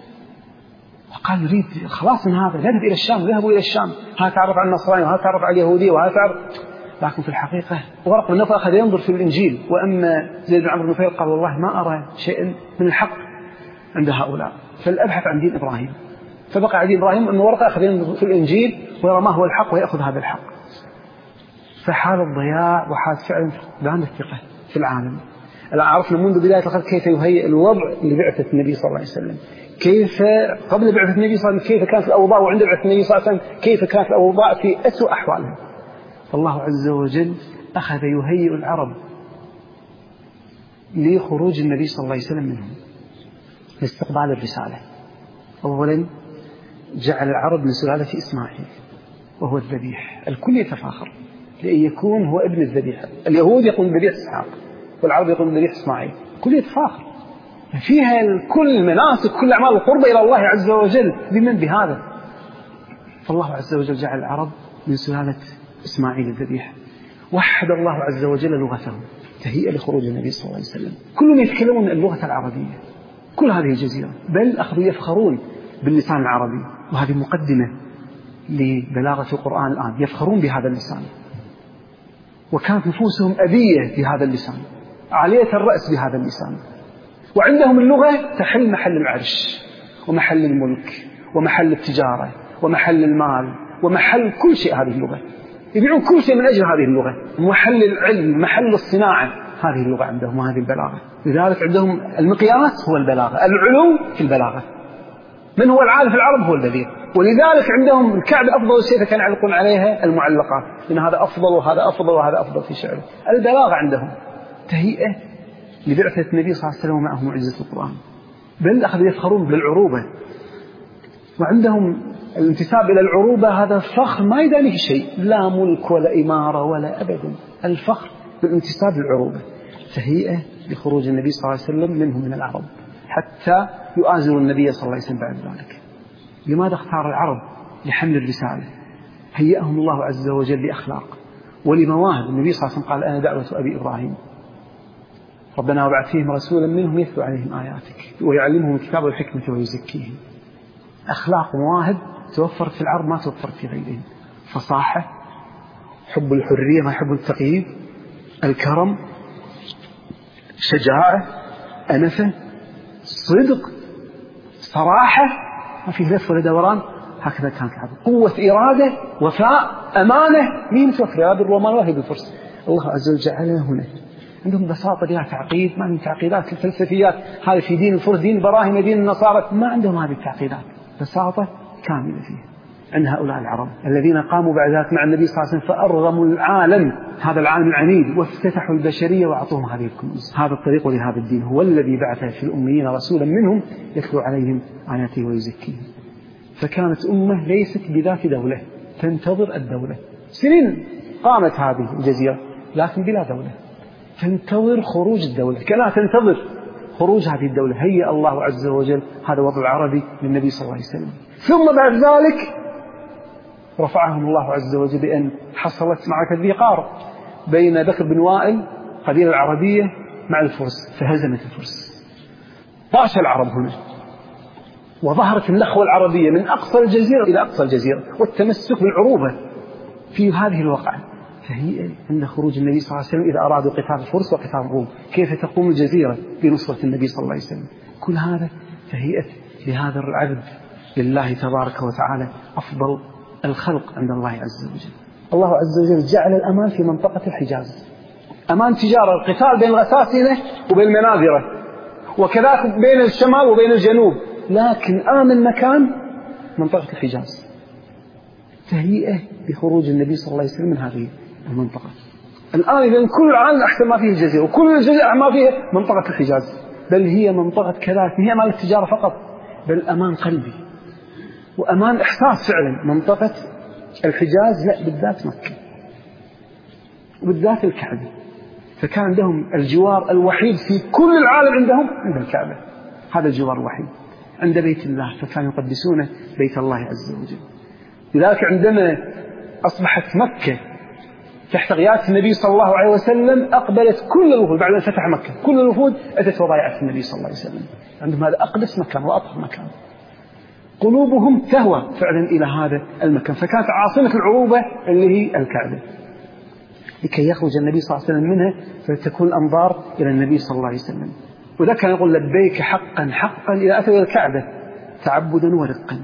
وقال نريد خلاص من هذا، نذهب إلى الشام. ذهبوا إلى الشام، ها تعرف على النصراني وها تعرف على اليهودي وها تعرف. لكن في الحقيقة ورقة بن نوفل أخذ ينظر في الإنجيل، وأما زيد بن عمرو بن نفيل قال والله ما أرى شيئا من الحق عند هؤلاء، فلأبحث عن دين إبراهيم. فبقى على دين إبراهيم. أن ورقة أخذ ينظر في الإنجيل ويرى ما هو الحق ويأخذ هذا الحق. فحال الضياع وحال فعلا فقدان الثقة في العالم. الآن عرفنا منذ بداية الخلق كيف يهيئ الوضع لبعثة النبي صلى الله عليه وسلم، كيف قبل بعثة النبي صلى الله عليه وسلم كيف كانت الأوضاع، وعند بعثة النبي صلى الله عليه وسلم كيف كانت الأوضاع في أسوأ أحوالها. فالله عز وجل أخذ يهيئ العرب لخروج النبي صلى الله عليه وسلم منهم لاستقبال الرسالة. أولا جعل العرب من سلالة إسماعيل وهو الذبيح، الكل يتفاخر لأن يكون هو ابن الذبيح. اليهود يقولون ذبيح إسحاق والعرب يقولون ذبيح إسماعيل، كل يتفاخر. فيها كل المناسك كل أعمال القربة إلى الله عز وجل. بمن؟ بهذا. فالله عز وجل جعل العرب من سلالة إسماعيل الذبيح، وحد الله عز وجل لغتهم تهيئة لخروج النبي صلى الله عليه وسلم. كلهم يتكلمون اللغة العربية، كل هذه الجزيرة، بل أخذوا يفخرون باللسان العربي. وهذه مقدمة لبلاغة القرآن الآن، يفخرون بهذا اللسان، وكانت نفوسهم أبية بهذا اللسان، عالية الرأس بهذا اللسان. وعندهم اللغة تحل محل العرش ومحل الملك ومحل التجارة ومحل المال ومحل كل شيء. هذه اللغة يبيعون كل شيء من أجل هذه اللغة، محل العلم، محل الصناعة. هذه اللغة عندهم وهذه البلاغة. لذلك عندهم المقياس هو البلاغة، العلو في البلاغة. من هو العالم في العرب؟ هو البليغ. ولذلك عندهم الكعبة أفضل شيء فكان يعلقون عليها المعلقات، إن هذا أفضل وهذا أفضل وهذا أفضل في شعره. البلاغة عندهم تهيئة لبعثة النبي صلى الله عليه وسلم ومعه معجزة القرآن، بل أخذوا يفخرون بالعروبة. وعندهم الانتساب إلى العروبة هذا فخر ما يدانيه شيء، لا ملك ولا إمارة ولا أبدا، الفخر بالانتساب للعروبة، تهيئة لخروج النبي صلى الله عليه وسلم منهم من العرب حتى يؤازروا النبي صلى الله عليه وسلم بعد ذلك. لماذا اختار العرب لحمل الرسالة؟ هيئهم الله عز وجل لأخلاق ولمواهب. النبي صلى الله عليه وسلم قال: أنا دعوة أبي إبراهيم، ربنا وابعث فيهم رسولا منهم يتلو عليهم آياتك ويعلمهم الكتاب والحكمة ويزكيهم. أخلاق ومواهب توفرت في العرب ما توفرت في غيرهم. فصاحة، حب الحرية ما يحب التقييد، الكرم، شجاعة، أنفة، صدق، صراحة، ما في لف ولا دوران. هكذا كانت العرب. قوة إرادة، وفاء، أمانة. مين توفر هذا الرومان وهي بالفرس؟ الله عز وجل جعلها هنا. عندهم بساطة بها تعقيد، ما عندهم تعقيدات الفلسفيات هذه في دين الفرس، دين البراهمة، دين النصارى، ما عندهم هذه التعقيدات، بساطة كاملة فيها. عند هؤلاء العرب الذين قاموا بعد ذلك مع النبي صلى الله عليه وسلم فأرغموا العالم، هذا العالم العنيد، وافتتحوا البشرية وأعطوهم هذه الكنوز. هذا الطريق لهذا الدين، هو الذي بعث في الأميين رسولا منهم يتلو عليهم آياته ويزكيهم. فكانت أمة ليست بذات دولة تنتظر الدولة. سنين قامت هذه الجزيرة لكن بلا دولة، تنتظر خروج الدولة، كانها تنتظر خروج هذه الدولة. هيأ الله عز وجل هذا الوضع العربي للنبي صلى الله عليه وسلم. ثم بعد ذلك رفعهم الله عز وجل بأن حصلت معركة ذي قار بين بكر بن وائل قبيلة العربية مع الفرس، فهزمت الفرس. طاش العرب هنا، وظهرت النخوة العربية من أقصى الجزيرة إلى أقصى الجزيرة، والتمسك بالعروبة في هذه الوقعة. فهي عند خروج النبي صلى الله عليه وسلم إذا أرادوا قتال الفرس وقتال الروم، كيف تقوم الجزيرة بنصرة النبي صلى الله عليه وسلم. كل هذا تهيئة لهذا العبد لله تبارك وتعالى، أفضل الخلق عند الله عز وجل. الله عز وجل جعل الأمان في منطقة الحجاز، أمان تجارة، القتال بين الغساسنة وبين المناذرة، وكذلك بين الشمال وبين الجنوب، لكن آمن مكان منطقة الحجاز، تهيئة لخروج النبي صلى الله عليه وسلم من هذه المنطقة. الآن إذن كل العالم أحسن ما فيه الجزيرة، وكل الجزيرة ما فيه منطقة الحجاز، بل هي منطقة كذلك، هي مال التجارة فقط، بل أمان قلبي وأمان إحساس فعلا. منطقة الحجاز لا، بالذات مكة وبالذات الكعبة، فكان عندهم الجوار الوحيد في كل العالم عندهم عند الكعبة، هذا الجوار الوحيد عند بيت الله، فكانوا يقدسون بيت الله عز وجل. لذلك عندما أصبحت مكة تحت قيادة النبي صلى الله عليه وسلم أقبلت كل الوفود بعد أن فتح مكة، كل الوفود أتت وضايعت النبي صلى الله عليه وسلم. عندهم هذا أقدس مكان وأطهر مكان، قلوبهم تهوى فعلا إلى هذا المكان، فكانت عاصمة العروبة اللي هي الكعبة، لكي يخرج النبي صلى الله عليه وسلم منها فتكون الأنظار إلى النبي صلى الله عليه وسلم. وذا كان يقول: لبيك حقا حقا إذا أتوا إلى الكعبة تعبدا ورقا.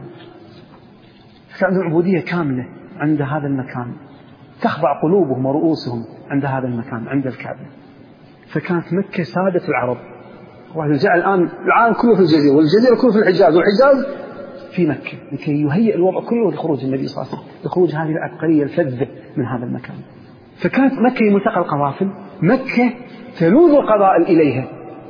كانت عبودية كاملة عند هذا المكان، تخضع قلوبهم ورؤوسهم عند هذا المكان عند الكعبة. فكانت مكة سادة العرب، وجعل الآن العالم كله في الجزيرة، والجزيرة كله في الحجاز، والحجاز في مكة، لكي يهيئ الوضع كله لخروج النبي صلى الله عليه وسلم، لخروج هذه العبقرية الفذة من هذا المكان. فكانت مكة ملتقى القوافل، مكة تلوذ القبائل إليها،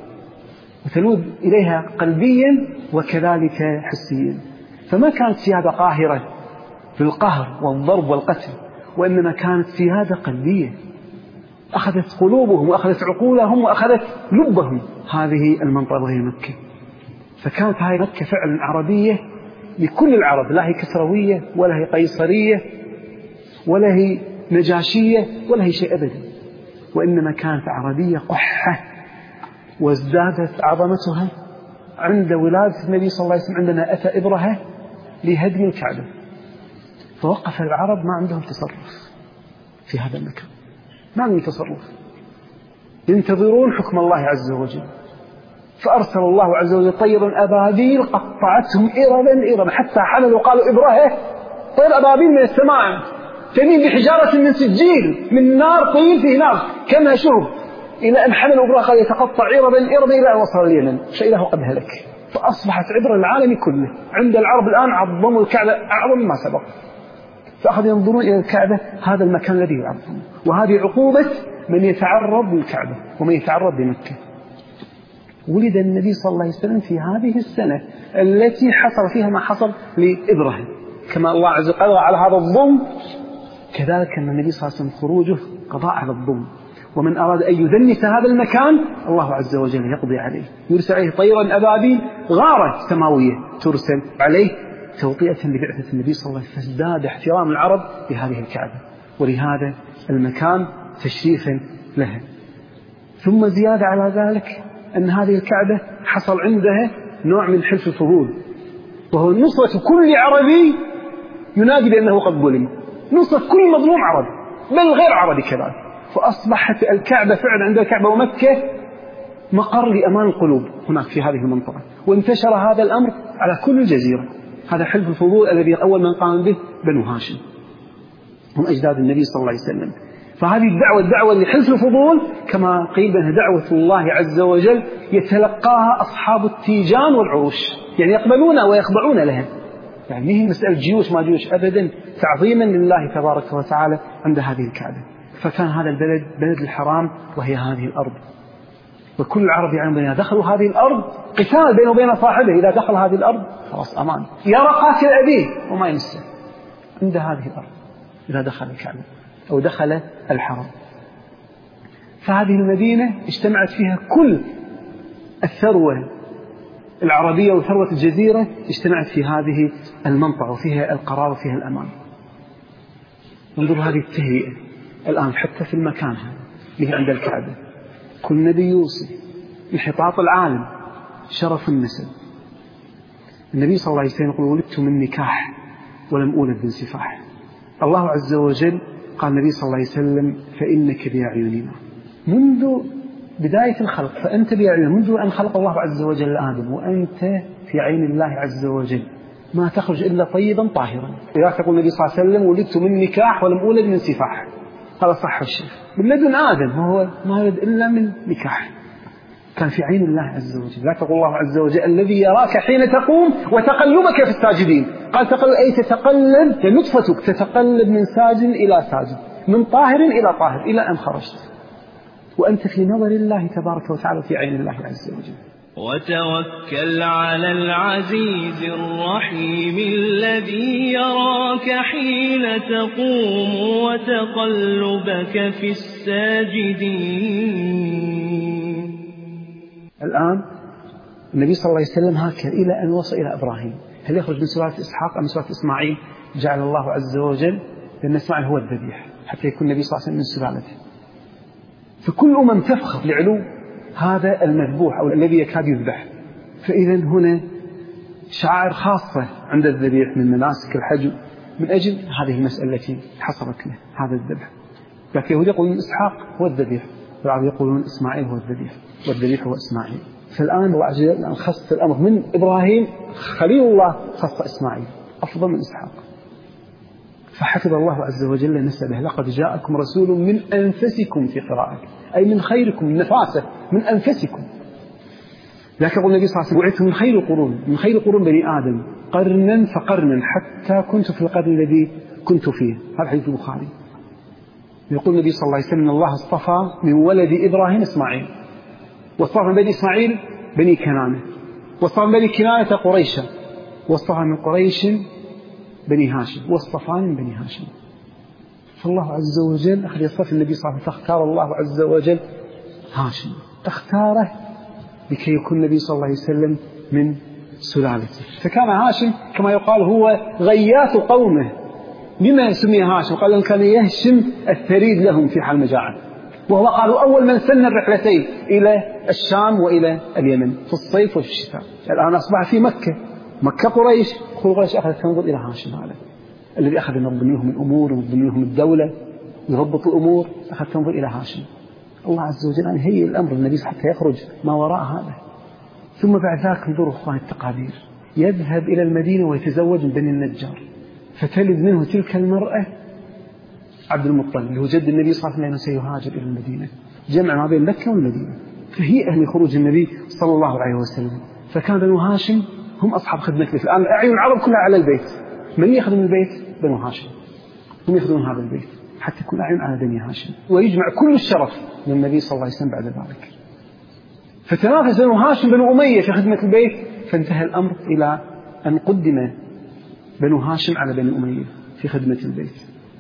وتلوذ إليها قلبيا وكذلك حسيا. فما كانت سيادة قاهرة في القهر والضرب والقتل، وإنما كانت سيادة قلبية أخذت قلوبهم وأخذت عقولهم وأخذت لبهم. هذه المنطقة وهي مكة. فكانت هذه مكة فعلا عربية لكل العرب، لا هي كسروية ولا هي قيصرية ولا هي نجاشية ولا هي شيء أبدا، وإنما كانت عربية قحة، وازدادت عظمتها عند ولادة النبي صلى الله عليه وسلم عندما أتى إبرهة لهدم الكعبة، فوقف العرب ما عندهم تصرف في هذا المكان، ما عندهم تصرف، ينتظرون حكم الله عز وجل. فأرسل الله عز وجل طيرا أبابيل قطعتهم إربا حتى حملوا وقالوا إبرهة طير أبابيل من السماء تميل بحجارة من سجيل من نار طير فيه نار كما شهب، إلى أن حملوا إبرهة يتقطع إربا إلى أن وصل اليمن فإله قد هلك. فأصبحت عبرة العالم كله. عند العرب الآن عظموا الكعبة أعظم ما سبق، فأخذوا ينظرون إلى الكعبة هذا المكان الذي يعظم، وهذه عقوبة من يتعرض للكعبة ومن يتعرض لمكة. ولد النبي صلى الله عليه وسلم في هذه السنة التي حصل فيها ما حصل لإبراهيم، كما الله عز وجل على هذا الظلم كذلك أن النبي صلى الله عليه وسلم خروجه قضاء على الظلم. ومن أراد أن يدنس هذا المكان الله عز وجل يقضي عليه، يرسل عليه طيرا أبابيل غارة سماوية ترسل عليه توطئة لبعثة النبي صلى الله عليه وسلم، فازداد احترام العرب لهذه الكعبة ولهذا المكان تشريفا لها. ثم زيادة على ذلك أن هذه الكعبة حصل عندها نوع من حلف الفضول، وهو نصرة كل عربي ينادي بأنه قد ظلم، نصرة كل مظلوم عربي بل غير عربي كذلك. فأصبحت الكعبة فعلا عند الكعبة ومكة مقر لأمان القلوب هناك في هذه المنطقة، وانتشر هذا الأمر على كل الجزيرة. هذا حلف الفضول الذي أول من قام به بنو هاشم هم أجداد النبي صلى الله عليه وسلم. فهذه الدعوة لحلف الفضول كما قيل بأنها دعوة الله عز وجل يتلقاها أصحاب التيجان والعروش، يعني يقبلون ويخضعون لها، يعني هي مسألة جيوش ما جيوش أبدا، تعظيما لله تبارك وتعالى عند هذه الكعبة. فكان هذا البلد بلد الحرام وهي هذه الأرض، وكل العرب يعلمون إذا دخلوا هذه الأرض قتال بينه وبين صاحبه، إذا دخل هذه الأرض خلاص أمان، يرى قاتل أبيه وما يمسه عند هذه الأرض إذا دخل الكعبة أو دخل الحرم. فهذه المدينة اجتمعت فيها كل الثروة العربية وثروة الجزيرة، اجتمعت في هذه المنطقة وفيها القرار وفيها الأمان. انظروا هذه التهيئة الآن حتى في المكان هذا اللي عند الكعبة، كل نبي يوصي انحطاط العالم شرف النسب. النبي صلى الله عليه وسلم يقول ولدت من نكاح ولم أولد بانسفاح. الله عز وجل قال النبي صلى الله عليه وسلم فإنك بأعيننا منذ بداية الخلق، فأنت بأعيننا منذ أن خلق الله عز وجل آدم وأنت في عين الله عز وجل، ما تخرج إلا طيبا طاهرا. إذا تقول النبي صلى الله عليه وسلم ولدت من نكاح ولم أولد من سفاح، هذا صح الشيخ من لدن آدم وهو ما ولد إلا من نكاح، كان في عين الله عز وجل. لا تقول الله عز وجل الذي يراك حين تقوم وتقلبك في الساجدين، قال تقلب أي تتقلب نطفتك تتقلب من ساجد إلى ساجد، من طاهر إلى طاهر إلى أن خرجت، وأنت في نظر الله تبارك وتعالى في عين الله عز وجل. وتوكل على العزيز الرحيم الذي يراك حين تقوم وتقلبك في الساجدين. الآن النبي صلى الله عليه وسلم هكذا إلى أن وصل إلى إبراهيم. هل يخرج من سورة إسحاق أم سورة إسماعيل؟ جعل الله عز وجل لأن إسماعيل هو الذبيح حتى يكون النبي صلى الله عليه وسلم من سلالته. فكل أمم تفخر لعلو هذا المذبوح أو الذي يكاد يذبح. فإذا هنا شعائر خاصة عند الذبيح من مناسك الحج من أجل هذه المسألة التي حصلت له هذا الذبح. لكن اليهود يقولون إسحاق هو الذبيح، والعرب يقولون إسماعيل هو الذبيح، والذبيح هو إسماعيل. فالآن الله عز وجل خص الأمر من إبراهيم خليل الله، خص إسماعيل أفضل من إسحاق، فحفظ الله عز وجل نسبه. لقد جاءكم رسول من أنفسكم في قراءة أي من خيركم، من نفاسة من أنفسكم. لكن النبي صلى الله عليه وسلم بعثت من خير القرون، من خير قرون بني آدم قرنا فقرنا حتى كنت في القرن الذي كنت فيه. هذا حديث البخاري. يقول النبي صلى الله عليه وسلم الله اصطفى من ولد إبراهيم إسماعيل، واصطفى من بني إسماعيل بني كنانة، واصطفى من بني كنانة قريشا، واصطفى من قريش بني هاشم، واصطفاني من بني هاشم. فالله عز وجل أخذ يصطفي النبي صلى الله عليه وسلم، فاختار الله عز وجل هاشم، اختاره لكي يكون النبي صلى الله عليه وسلم من سلالته. فكان هاشم كما يقال هو غياث قومه. لما سمي هاشم؟ قال أنه كان يهشم الثريد لهم في حال مجاعة، وهو قالوا أول من سن الرحلتين إلى الشام وإلى اليمن في الصيف وفي الشتاء. الآن أصبح في مكة قريش أخذت تنظر إلى هاشم، هذا الذي أخذ ينظم لهم الأمور وينظم لهم الدولة يضبط الأمور، أخذ تنظر إلى هاشم. الله عز وجل أن هي الأمر النبي حتى يخرج ما وراء هذا. ثم بعد ذلك انظروا إخوان التقادير، يذهب إلى المدينة ويتزوج من بني النجار، فتلد منه تلك المرأة عبد المطلب اللي هو جد النبي صلى الله عليه وسلم سيهاجر إلى المدينة، جمع ما بين مكة والمدينة، فهيئة لخروج النبي صلى الله عليه وسلم. فكان بنو هاشم هم أصحاب خدمة البيت. الآن أعين العرب كلها على البيت، من يخدم البيت؟ بنو هاشم، هم يخدمون هذا البيت حتى يكون أعين على بني هاشم، ويجمع كل الشرف من النبي صلى الله عليه وسلم بعد ذلك. فتنافس بنو هاشم بنو أمية في خدمة البيت، فانتهى الأمر إلى أن قدم بنو هاشم على بني أمية في خدمة البيت.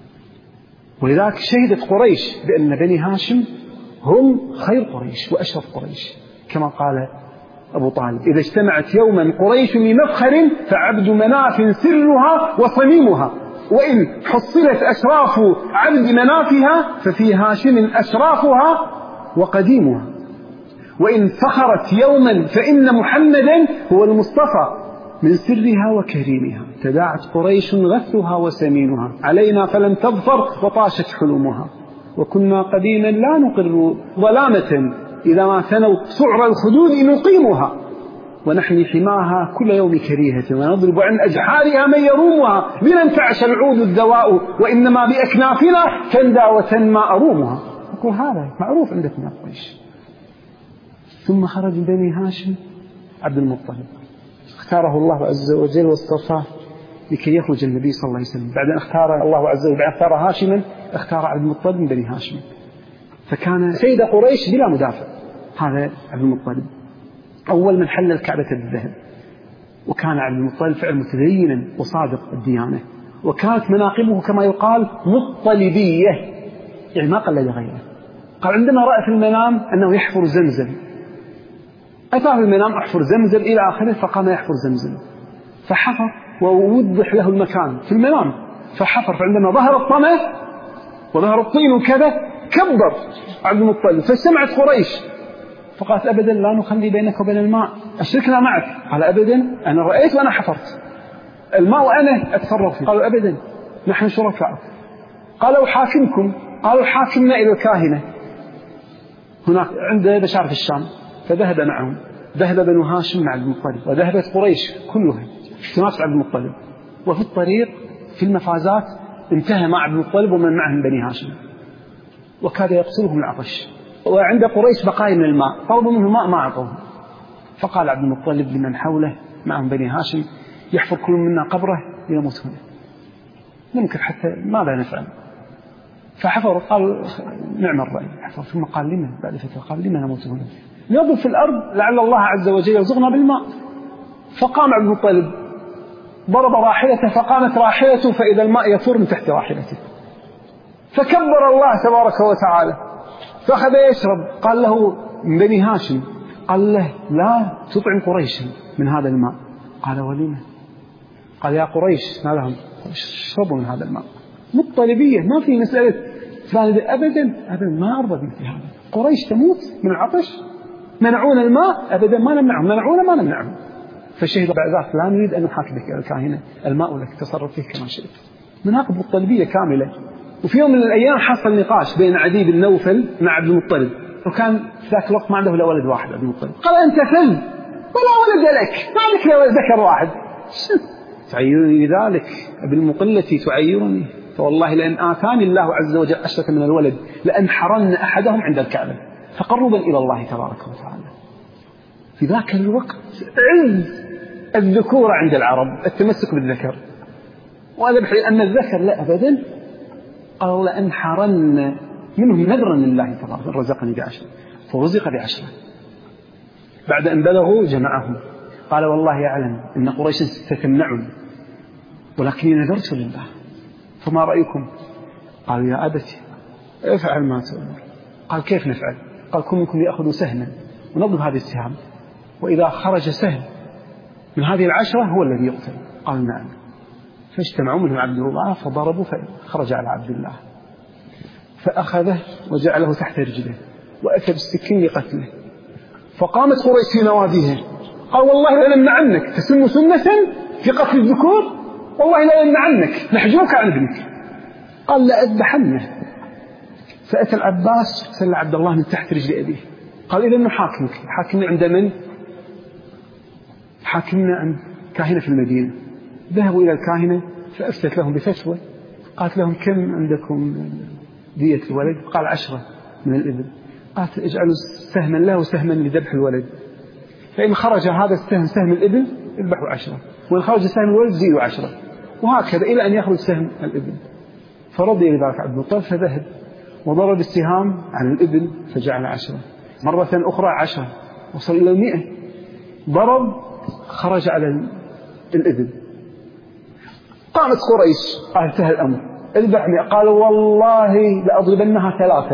ولذلك شهدت قريش بأن بني هاشم هم خير قريش وأشرف قريش، كما قال أبو طالب: إذا اجتمعت يوما قريش لمفخر فعبد مناف سرها وصميمها، وإن حصلت أشراف عبد منافها ففي هاشم أشرافها وقديمها، وإن فخرت يوما فإن محمدا هو المصطفى من سرها وكريمها. تداعت قريش غثها وسمينها علينا فلم تظفر وطاشت حلمها، وكنا قديما لا نقر ظلامة إذا ما ثنوا سعر الخدود نقيمها، ونحمي حماها كل يوم كريهة ونضرب عن أجحارها من يرومها، لننفعش العود الذواء وإنما بأكنافنا تندى وتنمى أرومها. يقول هذا معروف عندنا قريش. ثم خرج بني هاشم عبد المطلب، اختاره الله عز وجل واصطفاه لكي يخرج النبي صلى الله عليه وسلم. بعد أن اختار الله عز وجل اختار هاشما، اختار عبد المطلب من بني هاشم، فكان سيد قريش بلا مدافع. هذا عبد المطلب أول من حل الكعبة بالذهب، وكان عبد المطلب فعلا متدينا وصادق الديانة، وكانت مناقبه كما يقال مطلبية، يعني ما قلد غيره. قال عندما رأى في المنام أنه يحفر زمزم، أتى في المنام أحفر زمزم إلى آخره، فقام يحفر زمزم، فحفر ووضح له المكان في المنام، فحفر. فعندما ظهر الطمع وظهر الطين وكذا كبر عبد المطلب، فاجتمعت قريش فقالت: أبدا لا نخلي بينك وبين الماء، أشركنا معك. قال: أبدا، أنا رأيت وأنا حفرت الماء وأنا أتصرف فيه. قالوا: أبدا، نحن شركاء. قالوا: حاكمكم؟ قالوا: حاكمنا إلى الكاهنة هناك عند بشار في الشام. فذهب معهم، ذهب بنو هاشم مع عبد المطلب، وذهبت قريش كلها تنافس عبد المطلب. وفي الطريق في المفازات انتهى مع عبد المطلب ومن معه من بني هاشم، وكاد يقتلهم العطش، وعند قريش بقايا من الماء، طلبوا منه ماء ما أعطوه. فقال عبد المطلب لمن حوله معهم بني هاشم: يحفر كل منا قبره يموت هنا، ممكن حتى ماذا نفعل؟ فحفروا. قال: نعم الرأي. حفر. ثم قال: لمن؟ بعد فترة قال: لمن نموت هنا؟ نضرب في الأرض لعل الله عز وجل يرزقنا بالماء. فقام عبد المطلب ضرب راحلته، فقامت راحلته فإذا الماء يفور من تحت راحلته، فكبر الله تبارك وتعالى، فأخذ يشرب. قال له من بني هاشم، قال له: لا تطعم قريش من هذا الماء. قال: ولما؟ قال: يا قريش ما لهم، اشربوا من هذا الماء. مطلبية، ما في مسألة فلان. أبدا أبدا، ما أرضى مثل هذا. قريش تموت من العطش، منعون الماء، أبدا ما نمنعهم، منعون ما نمنعهم. فالشهد بعد ذلك: لا نريد أن نحاكمك يا الكاهنة، الماء لك، تصرف فيه كما شئت. مناقب مطلبية كاملة. وفي يوم من الأيام حصل نقاش بين عدي بن نوفل مع عبد المطلب، وكان في ذاك الوقت ما عنده إلا ولد واحد. عبد المطلب قال: أنت فل ولا ولد لك، ما لك إلا ذكر واحد، تعيرني ذلك بالمقلة تعيرني، فوالله لأن آتاني الله عز وجل أشرك من الولد لأنحرن أحدهم عند الكعبة تقربا إلى الله تبارك وتعالى. في ذاك الوقت عز الذكورة عند العرب، التمسك بالذكر، وأذبح لأن الذكر لا أبدا. قال: لأنحرن منهم نذرا لله تبارك رزقني ب10، فرزق ب10. بعد أن بلغوا جمعهم، قال: والله يعلم إن قريش ستمنعني، ولكني نذرت لله، فما رأيكم؟ قالوا: يا أبتي افعل ما تؤمر. قال: كيف نفعل؟ قال: كل منكم يأخذ سهما ونضرب هذه السهام، وإذا خرج سهم من هذه العشرة هو الذي يقتل. قال نعم. فاجتمعوا منهم عبد الله فضربوا فخرج على عبد الله فأخذه وجعله تحت رجله وأتى بالسكين لقتله. فقامت قريش في نواديها قال والله لا نمنعنك تسن سنة في قتل الذكور، والله لا نمنعنك نحجوك عن ابنك. قال لا أذبحنه. فأتى العباس سل عبد الله من تحت رجل أبيه قال إذا نحاكمك. حاكمنا عند من؟ حاكمنا عند كاهنة في المدينة. ذهبوا إلى الكاهنة فأفتت لهم بفتوى قالت لهم كم عندكم دية الولد؟ قال 10 من الإبل. قالت اجعلوا سهما له وسهما لذبح الولد، فإن خرج هذا السهم سهم الإبل اذبحوا 10، وإن خرج سهم الولد زيدوا 10، وهكذا إلى أن يخرج سهم الإبل. فرضي لذلك عبد المطلب فذهب وضرب السهام عن الإبل فجعل 10، مرة أخرى 10، وصل إلى 100. ضرب خرج على الإبل. قامت قريش قال انتهى الأمر اذبح 100. قالوا والله لأضربنها 3،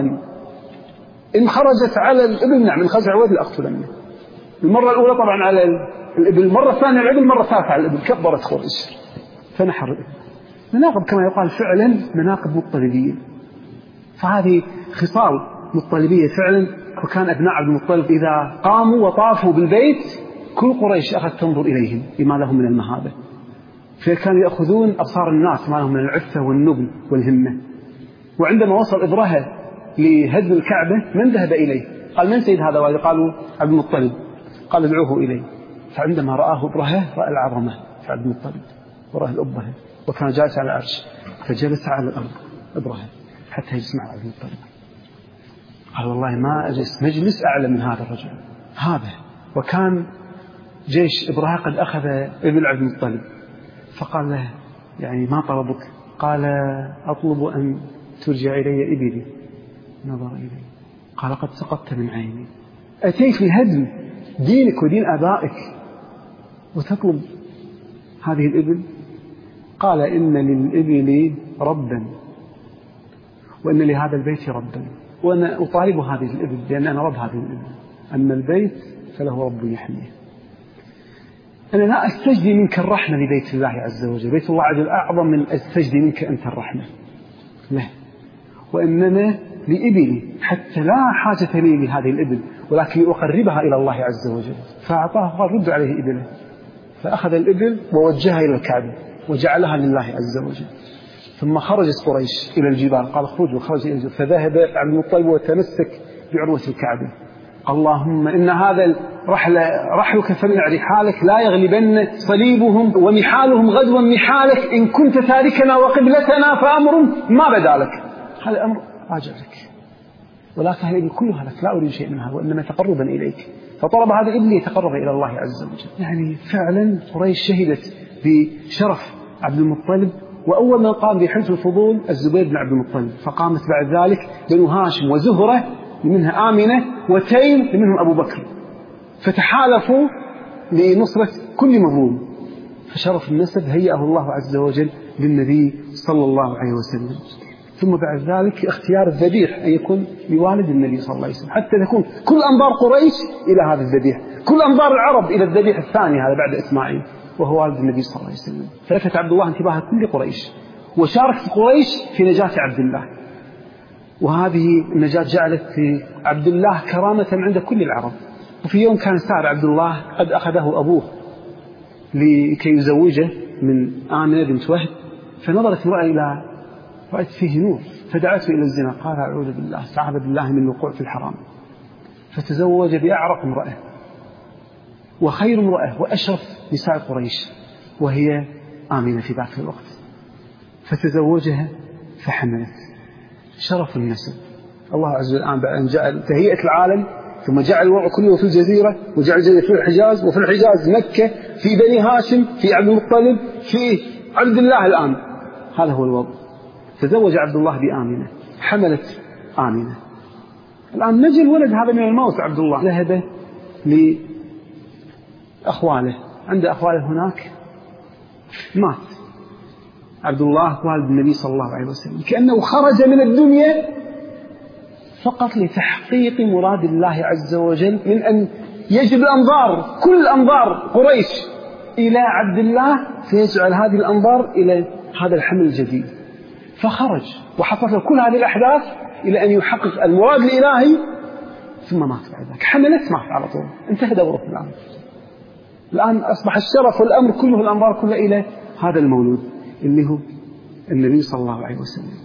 إن خرجت على الإبل نعم، إن خرج على الولد لأقتلنه. المرة الأولى طبعا على الإبل، المرة الثانية على الإبل، المرة الثالثة على الإبل. كبرت قريش فنحر الإبل. مناقب كما يقال فعلا مناقب مطلبية. فهذه خصال مطلبية فعلا. وكان أبناء عبد المطلب إذا قاموا وطافوا بالبيت كل قريش أخذت تنظر إليهم بما لهم من المهابة، فكانوا يأخذون أبصار الناس ما لهم من العفة والنبل والهمة. وعندما وصل إبرهة لهدم الكعبة من ذهب إليه؟ قال من سيد هذا؟ قالوا عبد المطلب. قال ادعوه إليه. فعندما رآه إبرهة رأى العظمة في عبد المطلب ورأى الأبهة، وكان جالس على العرش فجلس على الأرض إبرهة حتى يسمع عبد المطلب. قال والله ما أجلس مجلس أعلى من هذا الرجل هذا. وكان جيش إبرهة قد أخذ ابن عبد المطلب. فقال له يعني ما طلبك؟ قال أطلب أن ترجع إلي إبلي. نظر إليه قال قد سقطت من عيني، أتيت لهدم دينك ودين آبائك وتطلب هذه الإبل؟ قال إن للإبل ربا وإن لهذا البيت ربا، وأنا أطالب هذه الإبل لأن أنا رب هذه الإبل، أما البيت فله رب يحميه. أنا لا أستجدي منك الرحمة لبيت الله عز وجل، بيت الله عز وجل أعظم من أستجدي منك أنت الرحمة لا، وإنما لإبلي حتى لا حاجة لي لهذه الإبل ولكن أقربها إلى الله عز وجل. فأعطاه قال رد عليه إبله. فأخذ الإبل ووجهها إلى الكعبة وجعلها لله عز وجل. ثم خرجت قريش إلى الجبال قال اخرجوا. خرج إلى الجبال فذهب عبد المطلب وتمسك بعروة الكعبة. اللهم إن هذا رحلك فمنع رحالك، لا يغلبن صليبهم ومحالهم غدوا محالك، إن كنت تاركنا وقبلتنا فأمر ما بدا لك. هذا أمر راجع لك، ولا تهل كل هذا لا أريد شيء منها وإنما تقربا إليك. فطلب هذا الإبل يتقرب إلى الله عز وجل. يعني فعلا قريش شهدت بشرف عبد المطلب. وأول من قام بحلف الفضول الزبير بن عبد المطلب، فقامت بعد ذلك بنو هاشم وزهرة منها آمنة وتيم منهم أبو بكر، فتحالفوا لنصرة كل مظلوم. فشرف النسب هيئه الله عز وجل للنبي صلى الله عليه وسلم. ثم بعد ذلك اختيار الذبيح أن يكون لوالد النبي صلى الله عليه وسلم حتى تكون كل أنظار قريش إلى هذا الذبيح، كل أنظار العرب إلى الذبيح الثاني هذا بعد إسماعيل وهو والد النبي صلى الله عليه وسلم. فلفت عبد الله انتباه كل قريش وشارك قريش في نجاة عبد الله. وهذه النجاة جعلت في عبد الله كرامة عند كل العرب. وفي يوم كان سعد عبد الله قد أخذه أبوه لكي يزوجه من آمنة بنت وهب، فنظرت امرأة إلى رأيت فيه نور فدعته إلى الزنا. قال أعوذ بالله، استعاذ بالله من الوقوع في الحرام. فتزوج بأعرق امرأة وخير امرأة وأشرف نساء قريش وهي آمنة في ذاك الوقت، فتزوجها فحملت. شرف النسب. الله عز وجل الآن بعد أن جعل تهيئة العالم ثم جعل الوضع كله في الجزيرة وجعل الجزيرة في الحجاز، وفي الحجاز مكة، في بني هاشم، في عبد المطلب، في عبد الله. الآن هذا هو الوضع. تزوج عبد الله بآمنة، حملت آمنة. الآن نجي الولد هذا من الموت. عبد الله ذهب لأخواله، عند أخواله هناك مات عبد الله والد النبي صلى الله عليه وسلم، كأنه خرج من الدنيا فقط لتحقيق مراد الله عز وجل من أن يجب الأنظار، كل أنظار قريش إلى عبد الله، فيجعل هذه الأنظار إلى هذا الحمل الجديد. فخرج وحصل كل هذه الأحداث إلى أن يحقق المراد الإلهي، ثم مات بعد ذلك. حملت مات على طول، انتهى دوره الآن أصبح الشرف والأمر كله، الأنظار كلها إلى هذا المولود اللي هو النبي صلى الله عليه وسلم.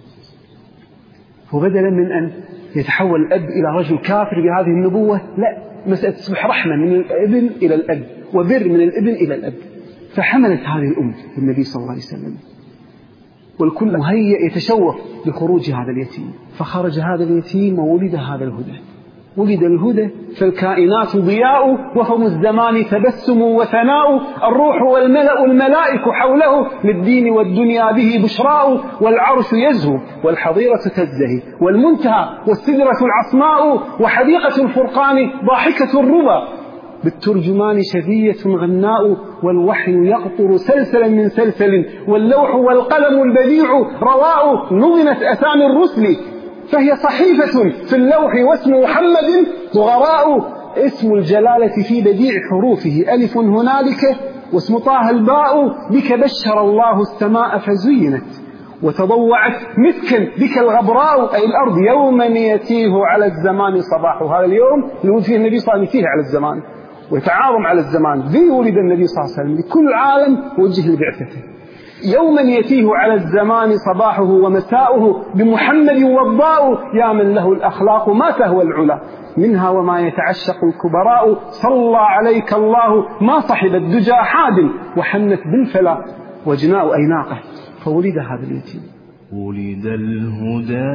وبدلا من أن يتحول الأب إلى رجل كافر بهذه النبوة، لا، مسألة تصبح رحمة من الابن إلى الأب، وبر من الابن إلى الأب. فحملت هذه الأم النبي صلى الله عليه وسلم، والكل مهيئ يتشوف لخروج هذا اليتيم. فخرج هذا اليتيم وولد هذا الهدى. ولد الهدى فالكائنات ضياء، وفم الزمان تبسم وثناء، الروح والملأ الملائك حوله، للدين والدنيا به بشراء، والعرش يزهو والحظيرة تزدهي، والمنتهى والسدرة العصماء، وحديقة الفرقان ضاحكة الربا، بالترجمان شذية غناء، والوحي يقطر سلسلا من سلسل، واللوح والقلم البديع رواء، نظمت أسامي الرسل فهي صحيفة في اللوح، واسم محمد غراء، اسم الجلالة في بديع حروفه ألف هنالك، واسم طه الباء، بك بشر الله السماء فزينت، وتضوعت مسكا بك الغبراء، أي الأرض يوما يتيه على الزمان صباح. هذا اليوم اللي فيه النبي صلى الله عليه وسلم يتيه على الزمان ويتعاظم على الزمان، ذي ولد النبي صلى الله عليه وسلم لكل عالم وجه لبعثته. يوما يتيه على الزمان صباحه ومساؤه، بمحمد وضاء، يا من له الأخلاق ما تهوى العلا، منها وما يتعشق الكبراء، صلى عليك الله ما صحب الدجى حاد، وحنت بالفلا وجناء أيناقه. فولد هذا اليتيم. ولد الهدى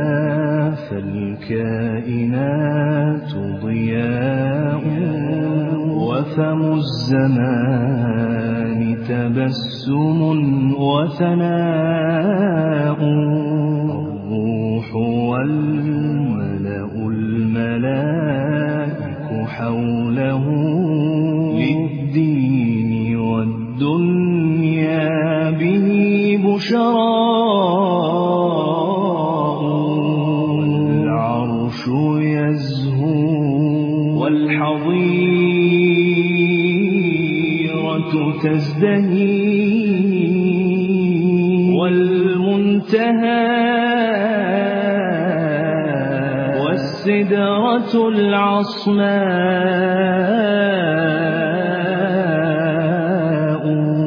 فالكائنات ضياء، وفم الزمان تبسم وثناء، الروح والملأ الملائك حوله، للدين والدنيا به بشراء، والعرش يزهو والحظيرة تزدهي، والمنتهى والسدرة العصماء.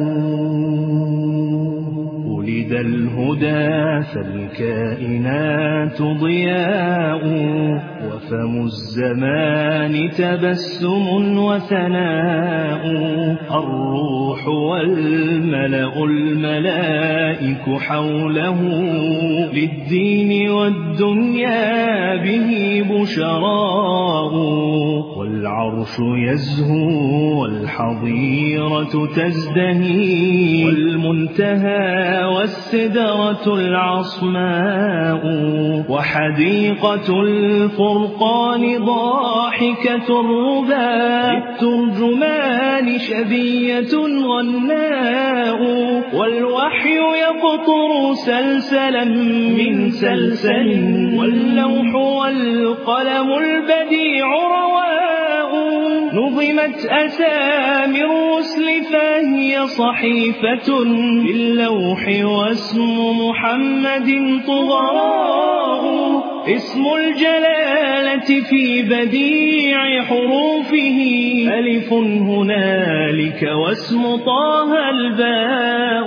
ولد الهدى فالكائنات ضياء، وفم الزمان تبسم وثناء، الروح والملأ الملائك حوله، للدين والدنيا به بشراء، والعرش يزهو والحظيرة تزدهي، والمنتهى والسدرة العصماء، وحديقة الفرقان ضاحكة الربا، للترجمان شذية غناء، والوحي يقطر سلسلا من سلسل، واللوح والقلم البديع رواء، نظمت أسامي الرسل فهي صحيفة في اللوح، واسم محمد طغراء، اسم الجلالة في بديع حروفه ألف هنالك، واسم طه الباء،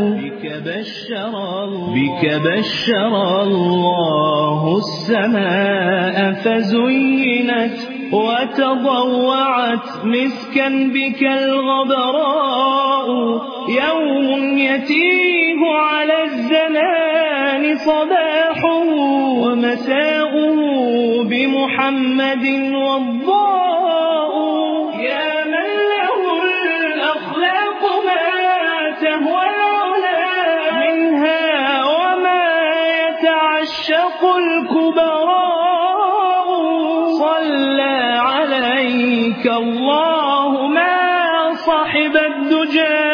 بك بشر الله السماء فزينت، وتضوعت مسكا بك الغبراء، يوم يتيه على الزمان صباحه، ومساؤه بمحمد وضاء، يا من له الأخلاق ما تهوى العلا، منها وما يتعشق الكبراء، صلى عليك الله ما صحب الدجى،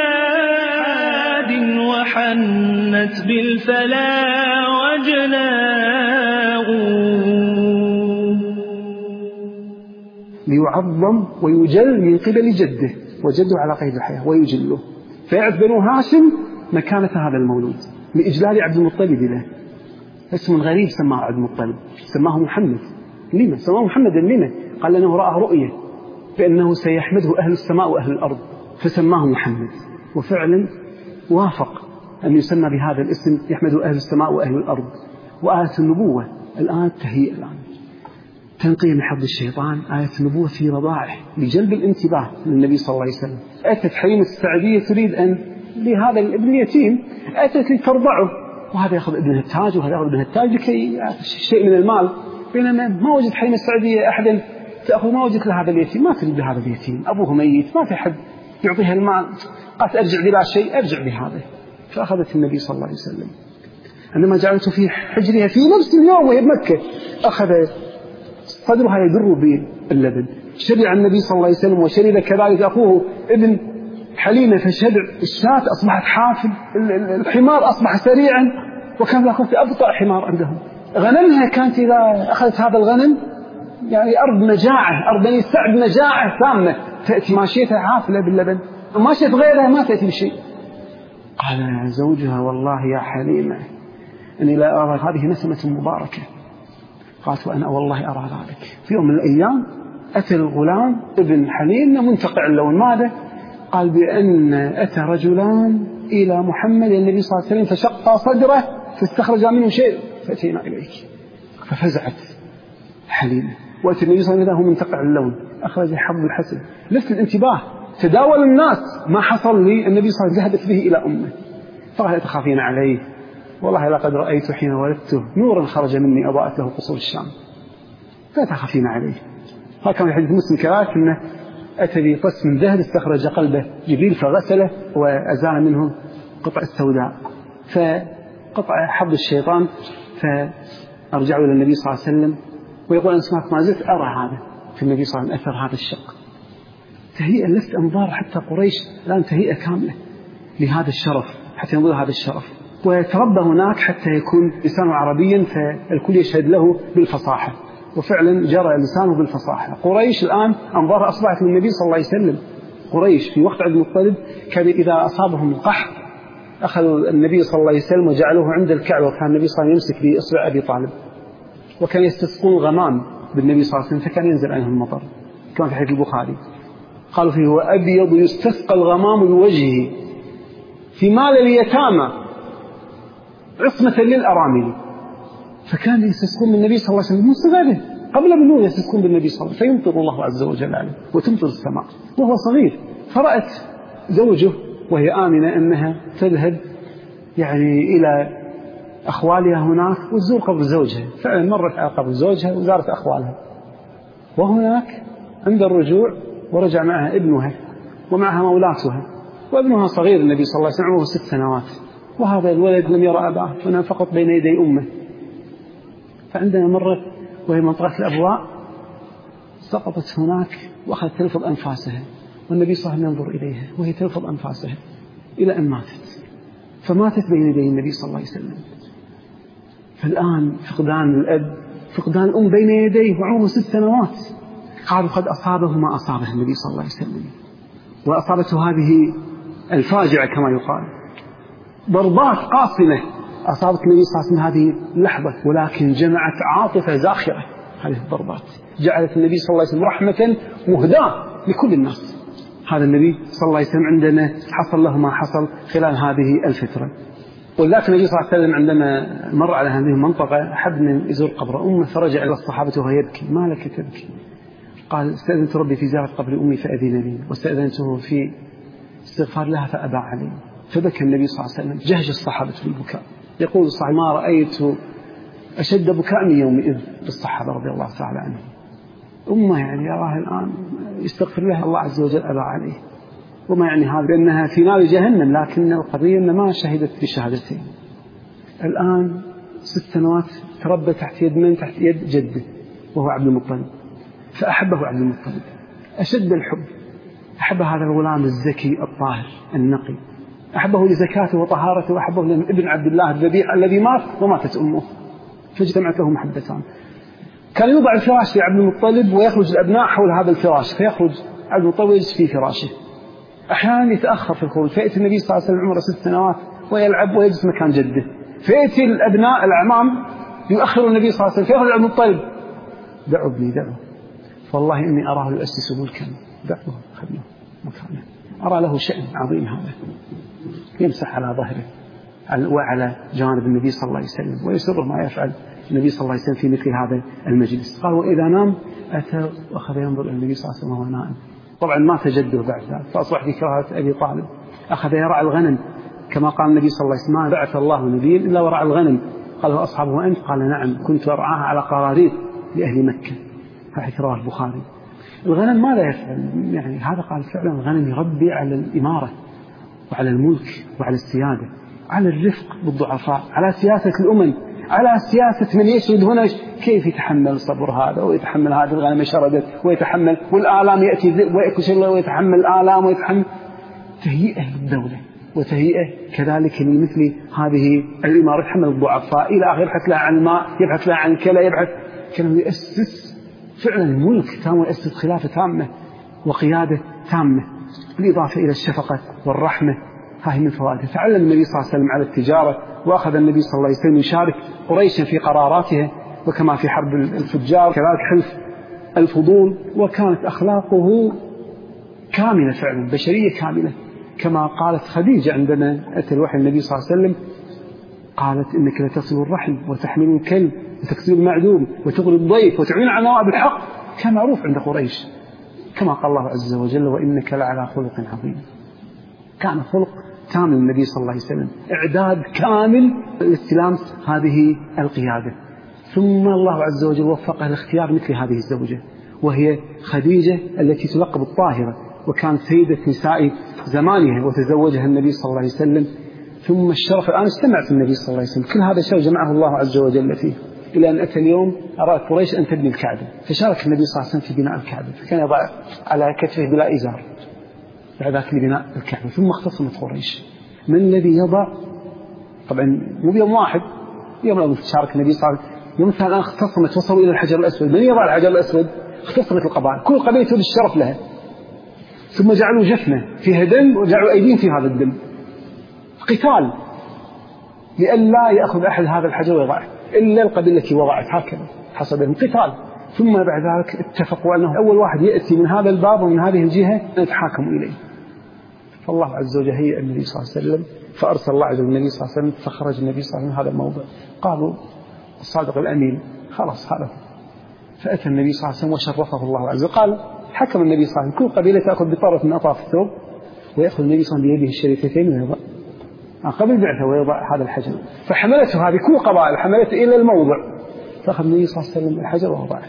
وحنت بالفلا وجناء. ليعظم ويجل من قبل جده، وجده على قيد الحياة ويجله، فيعرف بنو هاشم مكانة هذا المولود لإجلال عبد المطلب له. اسم غريب سماه عبد المطلب، سماه محمد. لما سماه محمد؟ لما؟ قال لأنه رأى رؤية بأنه سيحمده أهل السماء وأهل الأرض فسماه محمد، وفعلا وافق أن يسمى بهذا الاسم يحمده أهل السماء وأهل الأرض. وآية النبوة الآن تهيئ، الآن تنقية من حظ الشيطان. آية النبوة في رضاعه لجلب الانتباه للنبي صلى الله عليه وسلم. أتت حليمة السعدية تريد أن لهذا الابن اليتيم، أتت لترضعه، وهذا يأخذ ابنها التاج وهذا يأخذ ابنها التاج لكي يأخذ شيء من المال، بينما ما وجد حليمة السعدية أحدا تأخذ، ما وجدت لهذا اليتيم، ما تريد بهذا اليتيم، أبوه ميت، ما في أحد يعطيها المال، قالت أرجع بلا شيء، أرجع بهذا. فأخذت النبي صلى الله عليه وسلم، عندما جعلته في حجرها في نفس اليوم وهي بمكة، أخذ صدرها يدر باللبن، شرع النبي صلى الله عليه وسلم وشرب كذلك أخوه ابن حليمة، فشرع الشاة أصبحت حافل، الحمار أصبح سريعا، وكان ذاك أبطأ حمار عندهم. غنمها كانت إذا أخذت هذا الغنم يعني أرض نجاعة، أرض بني سعد نجاعة تامة، تأتي ماشيتها حافلة باللبن، ماشية غيرها ما تأتي بشيء. قال زوجها والله يا حليمة إني لا أرى هذه نسمة مباركة. قالت وأنا والله أرى ذلك. في يوم من الأيام أتى الغلام ابن حليمة منتقع اللون، ماذا؟ قال بأن أتى رجلان إلى محمد النبي صلى الله عليه وسلم فشق صدره فاستخرج منه شيء فأتينا إليك. ففزعت حليمة، وأتى النبي صلى الله عليه وسلم منتقع اللون، أخرج حظ الحسن، لفت الانتباه، تداول الناس ما حصل لي النبي صلى الله عليه وسلم، ذهبت به إلى أمه فقال تخافين عليه؟ والله لقد رأيت حين ولدته نورا خرج مني أضاءت له قصور الشام، لا تخافين عليه. هذا كان في حديث مسلم كذلك أنه أتى بقص من ذهب استخرج قلبه جبريل فغسله وأزال منه قطع السوداء، فقطع حظ الشيطان، فأرجعوا إلى النبي صلى الله عليه وسلم ويقول أن سمعت ما زلت أرى هذا في النبي صلى الله عليه وسلم أثر هذا الشق. تهيئة لفت أنظار حتى قريش الآن تهيئة كاملة لهذا الشرف، حتى ينظر هذا الشرف، ويتربى هناك حتى يكون لسانه عربيا فالكل يشهد له بالفصاحة، وفعلا جرى لسانه بالفصاحة. قريش الآن أنظارها أصبحت للنبي صلى الله عليه وسلم. قريش في وقت عبد المطلب كان إذا أصابهم القحط أخذوا النبي صلى الله عليه وسلم وجعلوه عند الكعبة، وكان النبي صلى الله عليه وسلم يمسك بإصبع أبي طالب، وكان يستسقون غمام بالنبي صلى الله عليه وسلم فكان ينزل عليهم المطر، كما في حديث البخاري قالوا فيه هو أبيض يستسقى الغمام بوجهه في مال اليتامى عصمة للأرامل. فكان يستسقون بالنبي صلى الله عليه وسلم مستغرب قبل بلوغ، يستسقون بالنبي صلى الله عليه وسلم فيمطر الله عز وجل عليه وتمطر السماء وهو صغير. فرأت زوجه وهي آمنة أنها تذهب يعني إلى أخوالها هناك وتزور قبر زوجها، فعلا مرت على قبر زوجها وزارت أخوالها، وهناك عند الرجوع ورجع معها ابنها ومعها مولاتها، وابنها صغير النبي صلى الله عليه وسلم عمره 6 سنوات، وهذا الولد لم يرى أباه هنا فقط بين يدي أمه. فعندما مرت وهي منطقة الأبواء سقطت هناك وأخذت تلفظ أنفاسها، والنبي صلى الله عليه وسلم ينظر إليها وهي تلفظ أنفاسها إلى أن ماتت، فماتت بين يدي النبي صلى الله عليه وسلم. فالآن فقدان الأب فقدان الأم بين يديه وعمره 6 سنوات، قالوا قد أصابه ما أصابه النبي صلى الله عليه وسلم، وأصابته هذه الفاجعة كما يقال، ضربات قاصمة أصابت النبي صلى الله عليه وسلم هذه اللحظة، ولكن جمعت عاطفة زاخرة هذه الضربات، جعلت النبي صلى الله عليه وسلم رحمة مهداة لكل الناس. هذا النبي صلى الله عليه وسلم عندما حصل له ما حصل خلال هذه الفترة. ولكن النبي صلى الله عليه وسلم عندما مر على هذه المنطقة أحب أن يزور قبر أمه، فرجع إلى الصحابة وهو يبكي، ما لك تبكي؟ قال استأذنت ربي في زيارة قبر أمي فأذن لي، واستأذنته في استغفار لها فأبى علي، فبكى النبي صلى الله عليه وسلم، جهش الصحابة في البكاء. يقول الصحابة ما رأيت أشد بكاء من يومئذ للصحابة رضي الله تعالى عنهم. أمه يعني يراها الآن يستغفر لها الله عز وجل أبى عليه، وما يعني هذا بأنها في نار جهنم، لكن القضية أنها ما شهدت بشهادتين. الآن 6 سنوات تربى تحت يد من؟ تحت يد جده وهو عبد المطلب، فأحبه عبد المطلب أشد الحب، أحب هذا الغلام الزكي الطاهر النقي، أحبه لزكاته وطهارته، وأحبه لابن عبد الله الذبيح الذي مات وماتت أمه، فاجتمعت له محبتان. كان يوضع الفراش لعبد المطلب ويخرج الأبناء حول هذا الفراش، فيخرج عبد المطلب ويجلس في فراشه. أحيانا يتأخر في الخروج، فيأتي النبي صلى الله عليه وسلم عمره 6 سنوات ويلعب ويجلس مكان جده، فيأتي الأبناء الأعمام يؤخر النبي صلى الله عليه وسلم، فيخرج عبد المطلب: دعوا ابني دعوا، فوالله إني أراه يؤسس ملكا، دعوه خلوه مكانه، أرى له شأن عظيم. هذا يمسح على ظهره وعلى جانب النبي صلى الله عليه وسلم، ويسر ما يفعل النبي صلى الله عليه وسلم في مثل هذا المجلس. قال: وإذا نام أتى وأخذ ينظر إلى النبي صلى الله عليه وسلم وهو نائم. طبعا ما تجده بعد ذلك، فأصبح في كراهة أبي طالب، أخذ يرعى الغنم كما قال النبي صلى الله عليه وسلم: ما بعث الله نبيا إلا ورعى الغنم. قال له أصحابه: وأنت؟ قال: نعم، كنت أرعاها على قراريط لأهل مكة. هذا رواه البخاري. الغنم ماذا يفعل؟ يعني هذا قال فعلا الغنم يربي على الإمارة وعلى الملك وعلى السيادة، على الرفق بالضعفاء، على سياسة الأمم، على سياسة من يشرد هنا كيف يتحمل صبر هذا ويتحمل هذه الغنم شردت ويتحمل، والآلام يأتي الذئب ويأكل الله ويتحمل الآلام ويتحمل. تهيئة للدولة وتهيئة كذلك لمثل هذه الإمارة، يتحمل الضعفاء إلى آخر، يبحث لها عن الماء، يبحث لها عن كلا، يبحث كان يؤسس فعلا ملك تام، ويؤسس خلافة تامة وقيادة تامة، بالإضافة إلى الشفقة والرحمة. هذه من فوائده. تعلم النبي صلى الله عليه وسلم على التجارة، وأخذ النبي صلى الله عليه وسلم يشارك قريشا في قراراتها، وكما في حرب الفجار كذلك حلف الفضول. وكانت أخلاقه كاملة فعلا، بشرية كاملة، كما قالت خديجة عندما أتى الوحي النبي صلى الله عليه وسلم، قالت: إنك لتصل الرحم وتحمل الكلب وتكسب المعدوم وتغري الضيف وتعين على نوائب الحق، كان معروف عند قريش، كما قال الله عز وجل: وإنك لعلى خلق عظيم. كان خلق كامل النبي صلى الله عليه وسلم، إعداد كامل لاستلام هذه القيادة. ثم الله عز وجل وفقه لاختيار مثل هذه الزوجة، وهي خديجة التي تلقب الطاهرة، وكانت سيدة نساء زمانها، وتزوجها النبي صلى الله عليه وسلم. ثم الشرف الآن استمع في النبي صلى الله عليه وسلم، كل هذا الشرف جمعه الله عز وجل فيه، إلى أن أتى اليوم أراد قريش أن تبني الكعبة، فشارك النبي صلى الله عليه وسلم في بناء الكعبة، فكان يضع على كتفه بلا إزار بعد ذلك لبناء الكعبة. ثم اختصمت قريش من الذي يضع، طبعا مو بيوم واحد، يوم الأول شارك النبي صلى الله عليه وسلم، يوم الثاني الآن اختصمت وصلوا إلى الحجر الأسود، من يضع الحجر الأسود؟ اختصمت القبائل، كل قبيلة تريد الشرف لها، ثم جعلوا جفنة فيها دم وجعلوا أيديهم في هذا الدم، قتال لئلا يأخذ أحد هذا الحجر ويضعه إلا القبيلة التي وضعت، هكذا حصل بهم قتال. ثم بعد ذلك اتفقوا أنه أول واحد يأتي من هذا الباب ومن هذه الجهة نتحاكم إليه. فالله عز وجل هيئ النبي صلى الله عليه وسلم، فأرسل الله عز وجل النبي صلى الله عليه وسلم، فخرج النبي صلى الله عليه وسلم هذا الموضع، قالوا الصادق الأمين، خلاص هذا. فأتى النبي صلى الله عليه وسلم وشرفه الله عز وجل، قال حكم النبي صلى الله عليه وسلم كل قبيلة تأخذ بطرف من أطراف الثوب، ويأخذ النبي صلى الله عليه وسلم بيده الشريفتين ويضع قبل بعثه ويضع هذا الحجر. فحملته هذه كل قبائل، حملته إلى الموضع، فأخذ النبي صلى الله عليه وسلم الحجر ووضعه.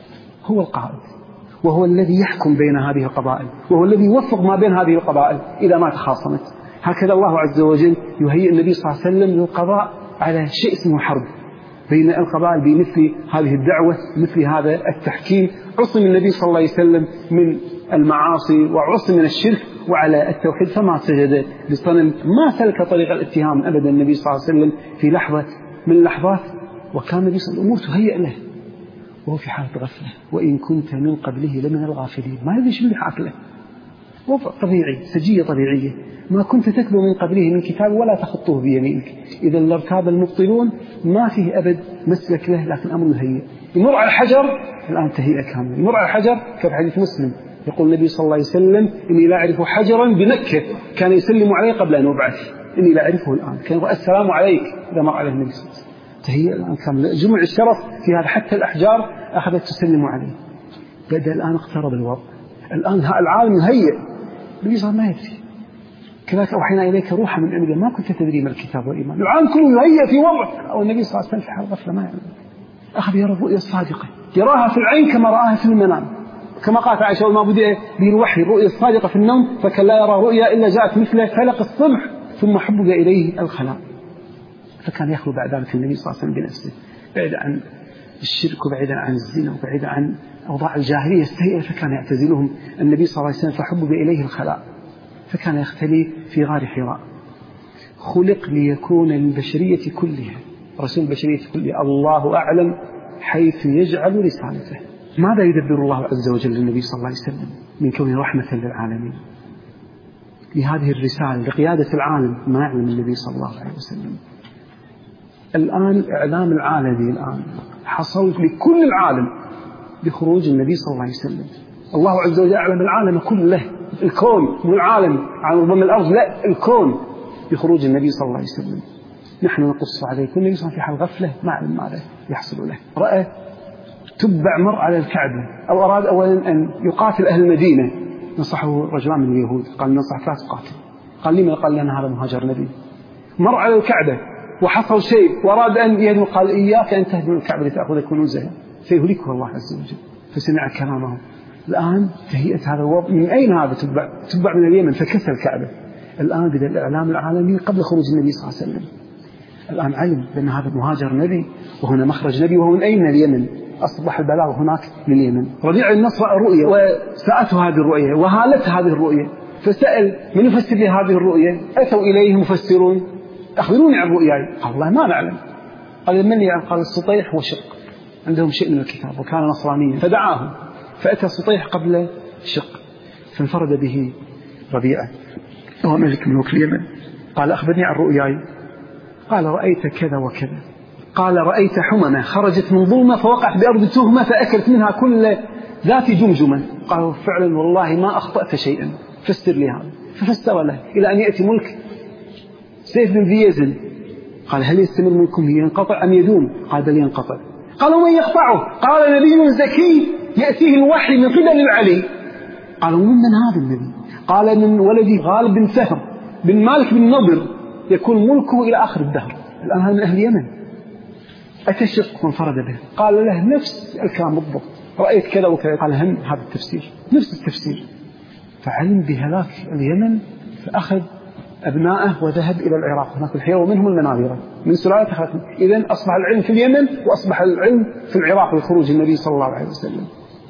هو القائد، وهو الذي يحكم بين هذه القبائل، وهو الذي يوفق ما بين هذه القبائل إذا ما تخاصمت. هكذا الله عز وجل يهيئ النبي صلى الله عليه وسلم للقضاء على شيء اسمه حرب بين القبائل بمثل هذه الدعوة، مثل هذا التحكيم. عصم النبي صلى الله عليه وسلم من المعاصي وعصم من الشرك وعلى التوحيد، فما سجد لصنم، ما سلك طريق الاتهام أبدا النبي صلى الله عليه وسلم في لحظة من اللحظات. وكان النبي صلى الله عليه وسلم الأمور تهيئ له وهو في حالة غفلة، وإن كنت من قبله لمن الغافلين. ما يدري شو اللي حاصل له، وضع طبيعي، سجية طبيعية، ما كنت تتلو من قبله من كتاب ولا تخطه بيمينك، إذا لارتاب المبطلون. ما فيه أبد مسلك له، لكن أمر مهيئ. يمر على الحجر الآن تهيئة كاملة، يمر على الحجر كيف حديث مسلم يقول النبي صلى الله عليه وسلم: إني لا أعرف حجرا بمكة كان يسلم عليه قبل أن يبعث، إني لا أعرفه الآن، كان يقول السلام عليك إذا مر عليه النبي صلى الله عليه وسلم. تهيئة الآن كاملة، جمع الشرف في هذا، حتى الأحجار أخذت تسلم عليه. بدأ الآن اقترب الوضع، الآن العالم يهيئ، النبي صلى الله عليه وسلم ما يدري. كذلك أوحينا إليك روحا من أمرنا ما كنت تدري ما الكتاب والإيمان. العالم كله يهيئ في وضع، أو النبي صلى الله عليه وسلم في حال غفلة ما يعلم. أخذ يرى الرؤيا الصادقة، يراها في العين كما رآها في المنام، كما قالت عائشة: وما بدأ به الوحي الرؤيا الصادقة في النوم، فكان لا يرى رؤيا إلا جاءت مثل فلق الصبح ثم حبب إليه الخلاء. فكان يخلو بعد ذلك النبي صلى الله عليه وسلم بنفسه، بعيدا عن الشرك وبعيدا عن الزنا وبعيدا عن أوضاع الجاهلية السيئة، فكان يعتزلهم النبي صلى الله عليه وسلم، فحبب إليه الخلاء، فكان يختلي في غار حراء. خلق ليكون للبشرية كلها، رسول البشرية كلها، الله أعلم حيث يجعل رسالته. ماذا يدبر الله عز وجل للنبي صلى الله عليه وسلم من كونه رحمة للعالمين؟ لهذه الرسالة لقيادة العالم ما يعلم النبي صلى الله عليه وسلم. الآن إعلام العالمي الآن حصل لكل العالم بخروج النبي صلى الله عليه وسلم. الله عز وجل أعلم العالم كله، الكون مو العالم على ضم الأرض، لا الكون بخروج النبي صلى الله عليه وسلم. نحن نقص عليكم النبي صلى الله عليه وسلم في حال غفلة ما علم ماذا يحصل له. رأى تبع مر على الكعبة أو أراد أولا أن يقاتل أهل المدينة، نصحه رجلان من اليهود قال نصحك لا تقاتل. قال لما؟ قال لأن هذا مهاجر نبي. مر على الكعبة وحصل شيء وأراد أن يهدم، قال إياك أن تهدم الكعبة لتأخذ كنوزها فيهلكه الله عز وجل. فسمع كلامه. الآن تهيئة هذا الوضع من أين هذا؟ تبع من اليمن فكسر الكعبة. الآن بدأ الإعلام العالمي قبل خروج النبي صلى الله عليه وسلم. الآن علم بأن هذا مهاجر نبي وهنا مخرج نبي، وهو من أين؟ اليمن. أصبح البلاغ هناك من اليمن. ربيع النصر رؤية وسأته هذه الرؤية وهالت هذه الرؤية، فسأل من يفسر لي هذه الرؤية؟ أتوا إليه مفسرون أخبروني عن رؤياي. قال الله ما نعلم. قال من يعلم؟ قال السطيح وشق، عندهم شيء من الكتاب وكان نصرانيا، فدعاه فأتى السطيح قبل شق فانفرد به ربيعة وهو ملك ملوك اليمن. قال أخبرني عن رؤياي. قال رأيت كذا وكذا. قال رأيت حممة خرجت من ظلمة فوقعت بأرض تهمة فأكلت منها كل ذات جمجمة. قال فعلا والله ما أخطأت شيئا، فسر لي هذا. ففسر له إلى أن يأتي ملك سيف بن ذي يزن. قال هل يستمر ملكم ينقطع أم يدوم؟ قال بل ينقطع. قالوا من يقطعه؟ قال نبي زكي يأتيه الوحي من قبل العلي. قالوا من هذا النبي؟ قال من ولدي غالب بن فهر بن مالك بن نضر يكون ملكه إلى آخر الدهر. الآن هذا من أهل اليمن. أتشق وانفرد به. قال له نفس الكلام بالضبط، رأيت كذا وكذا. قال هم هذا التفسير نفس التفسير. فعلم بهلاك اليمن فأخذ أبنائه وذهب إلى العراق، هناك الحيرة ومنهم المنابرة من سلالة خلقهم. إذن أصبح العلم في اليمن وأصبح العلم في العراق بخروج النبي صلى الله عليه وسلم.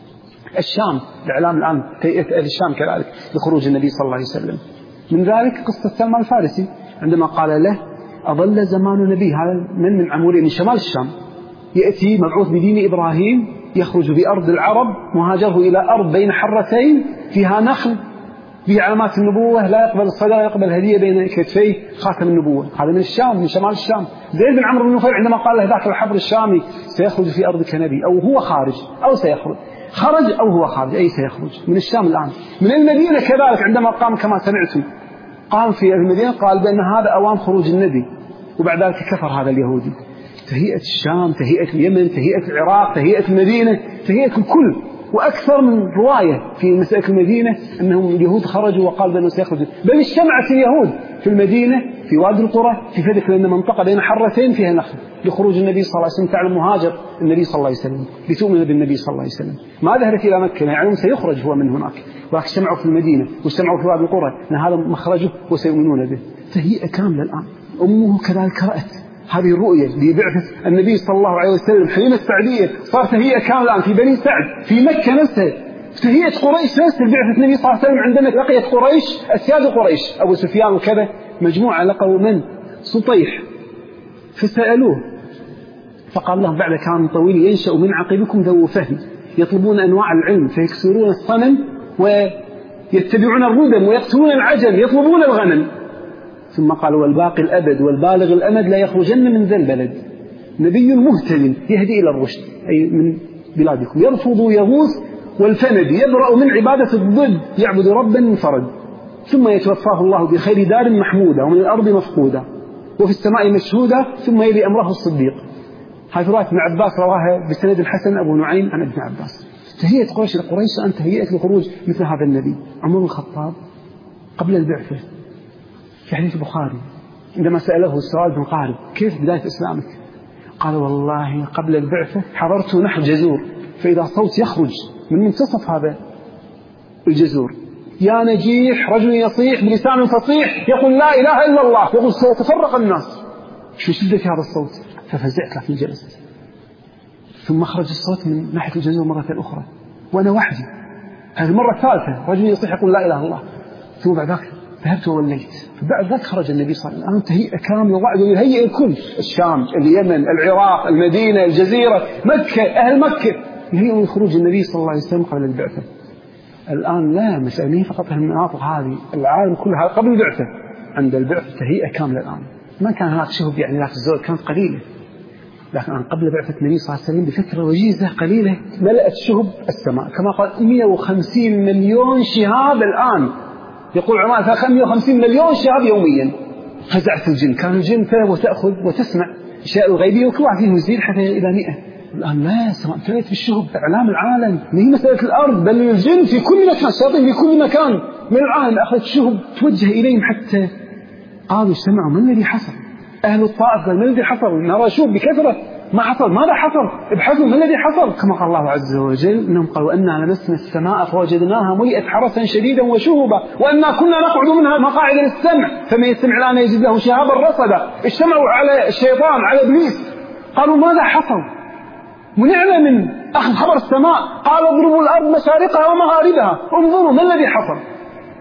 الشام الإعلام الآن تهيئة أهل الشام كذلك لخروج النبي صلى الله عليه وسلم. من ذلك قصة سلمان الفارسي عندما قال له أظل زمان النبي، هذا من عموري من شمال الشام، يأتي مبعوث بدين إبراهيم يخرج بأرض العرب مهاجره إلى أرض بين حرتين فيها نخل فيها علامات النبوة، لا يقبل الصلاة يقبل هدية بين كتفيه خاتم النبوة. هذا من الشام من شمال الشام. زيد بن عمرو بن نفيل عندما قال له ذاك الحبر الشامي سيخرج في أرضك نبي، أو هو خارج أو سيخرج، خرج أو هو خارج، أي سيخرج من الشام. الآن من المدينة كذلك عندما قام كما سمعتم قام في المدينة قال بأن هذا أوان خروج النبي، وبعد ذلك كفر هذا اليهودي. تهيئة الشام، تهيئة اليمن، تهيئة العراق، تهيئة المدينة، تهيئة الكل. وأكثر من رواية في مسألة المدينة أنهم اليهود خرجوا وقال بأنه سيخرجوا، بل اجتمعت اليهود في المدينة في وادي القرى في فدك، لأن منطقة بين حرتين فيها نخل لخروج النبي صلى الله عليه وسلم. تعلم مهاجر النبي صلى الله عليه وسلم لتؤمن بالنبي صلى الله عليه وسلم. ما ذهبت إلى مكة يعني سيخرج هو من هناك، ولكن اجتمعوا في المدينة واجتمعوا في وادي القرى أن هذا مخرجه وسيؤمنون به. تهيئة كاملة الآن. أمه كذلك رأت هذه الرؤية لبعثة النبي صلى الله عليه وسلم. حليمة السعدية صار تهيئة كاملة الآن في بني سعد في مكة نفسها. تهيئة قريش نفسها لبعثة النبي صلى الله عليه وسلم. عندما لقيت قريش أسياد قريش أبو سفيان وكذا مجموعة لقوا من سطيح فسألوه فقال لهم بعد كلام طويل ينشأ من عقبكم ذو فهم يطلبون أنواع العلم فيكسرون الصنم ويتبعون الردم ويقتلون العجل يطلبون الغنم. ثم قال والباقي الأبد والبالغ الأمد لا يخرجن من ذا البلد. نبي مهتد يهدي إلى الرشد أي من بلادكم يرفض يغوث والفند يبرأ من عبادة الضد يعبد ربا منفرد ثم يتوفاه الله بخير دار محمودة ومن الأرض مفقودة وفي السماء مشهودة ثم يلي أمره الصديق. هذه رواية ابن عباس رواها بسند الحسن أبو نعيم عن ابن عباس. تهيئة قريش لقريش أن تهيئة لخروج مثل هذا النبي. عمر بن الخطاب قبل البعثة في حديث البخاري عندما سأله السؤال بن قارب كيف بداية إسلامك؟ قال والله قبل البعثة حضرت نحو جزور فإذا صوت يخرج من منتصف هذا الجزور يا نجيح رجل يصيح بلسان فصيح يقول لا إله إلا الله يقول سيتفرق الناس. شو شدة هذا الصوت؟ ففزعت لكن جلست. ثم خرج الصوت من ناحية الجزور مرة أخرى وأنا وحدي. هذه المرة الثالثة رجل يصيح يقول لا إله إلا الله. ثم بعد ذلك ذهبت ووليت. فبعد ذلك خرج النبي صلى الله عليه وسلم تهيئة كاملة، ووعد يهيئ الكل، الشام، اليمن، العراق، المدينة، الجزيرة، مكة، أهل مكة يهيئوا لخروج النبي صلى الله عليه وسلم قبل البعثة. الآن لا مسألة فقط المناطق هذه، العالم كلها قبل البعثة، عند البعثة تهيئة كاملة. الآن ما كان هناك شهب يعني ذاك الزود كانت قليلة، لكن قبل بعثة النبي صلى الله عليه وسلم بفترة وجيزة قليلة ملأت شهب السماء، كما قال 150 مليون شهاب. الآن يقول علماء 150 مليون شهاب يوميا. فزعت الجن، كان الجن وتأخذ وتسمع أشياء الغيبية، وكل واحد فيهم يزيد حتى إلى 100. الآن لا، السماء امتلأت بالشهب، إعلام العالم. ما هي مسألة الأرض، بل الجن في كل مكان، الشياطين في كل مكان من العالم أخذت شهب توجه إليهم، حتى قالوا اجتمعوا ما الذي حصل. أهل الطائف قال ما الذي حصل؟ نرى شهب بكثرة، ما حصل، ماذا حصل؟ ابحثوا ما الذي حصل. كما قال الله عز وجل إنهم قالوا أنا لمسنا السماء فوجدناها ملئت حرسا شديدا وشهبا وأنا كنا نقعد منها مقاعد للسمع فمن يستمع الآن يجد له شهابا رصدا. اجتمعوا على الشيطان، على إبليس، قالوا ماذا حصل؟ منعنا من أخذ خبر السماء، قالوا اضربوا الأرض مشارقها ومغاربها، انظروا ما الذي حصل.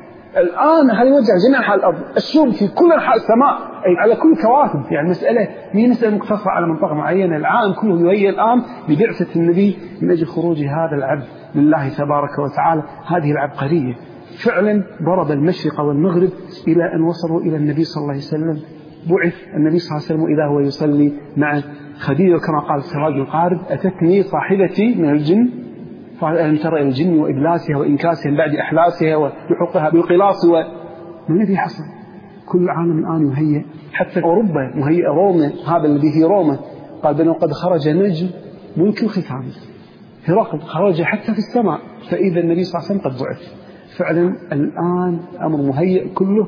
الآن هل يوجه جميع أنحاء الأرض، الشهب في كل أنحاء السماء، أي على كل كواكب. يعني مسألة مين مسألة مقتصرة على منطقة معينة، العالم كله يهيئ الآن ببعثة النبي من أجل خروج هذا العبد لله تبارك وتعالى. هذه العبقرية فعلا ضرب المشرق والمغرب إلى أن وصلوا إلى النبي صلى الله عليه وسلم. بعث النبي صلى الله عليه وسلم وإذا هو يصلي مع خديجة، كما قال السراج القارب أتتني صاحبتي من الجن قال ألم ترى إلى الجن وإبلاسها وإنكاسها بعد أحلاسها ولحقها بالقلاص. ما الذي حصل؟ كل عالم الآن يهيئ، حتى أوروبا مهيئة، روما هذا الذي في روما قال بأنه قد خرج نجم ملك الختام، هرقل خرج حتى في السماء، فإذا النبي صلى الله عليه وسلم قد بعث. فعلا الآن أمر مهيئ كله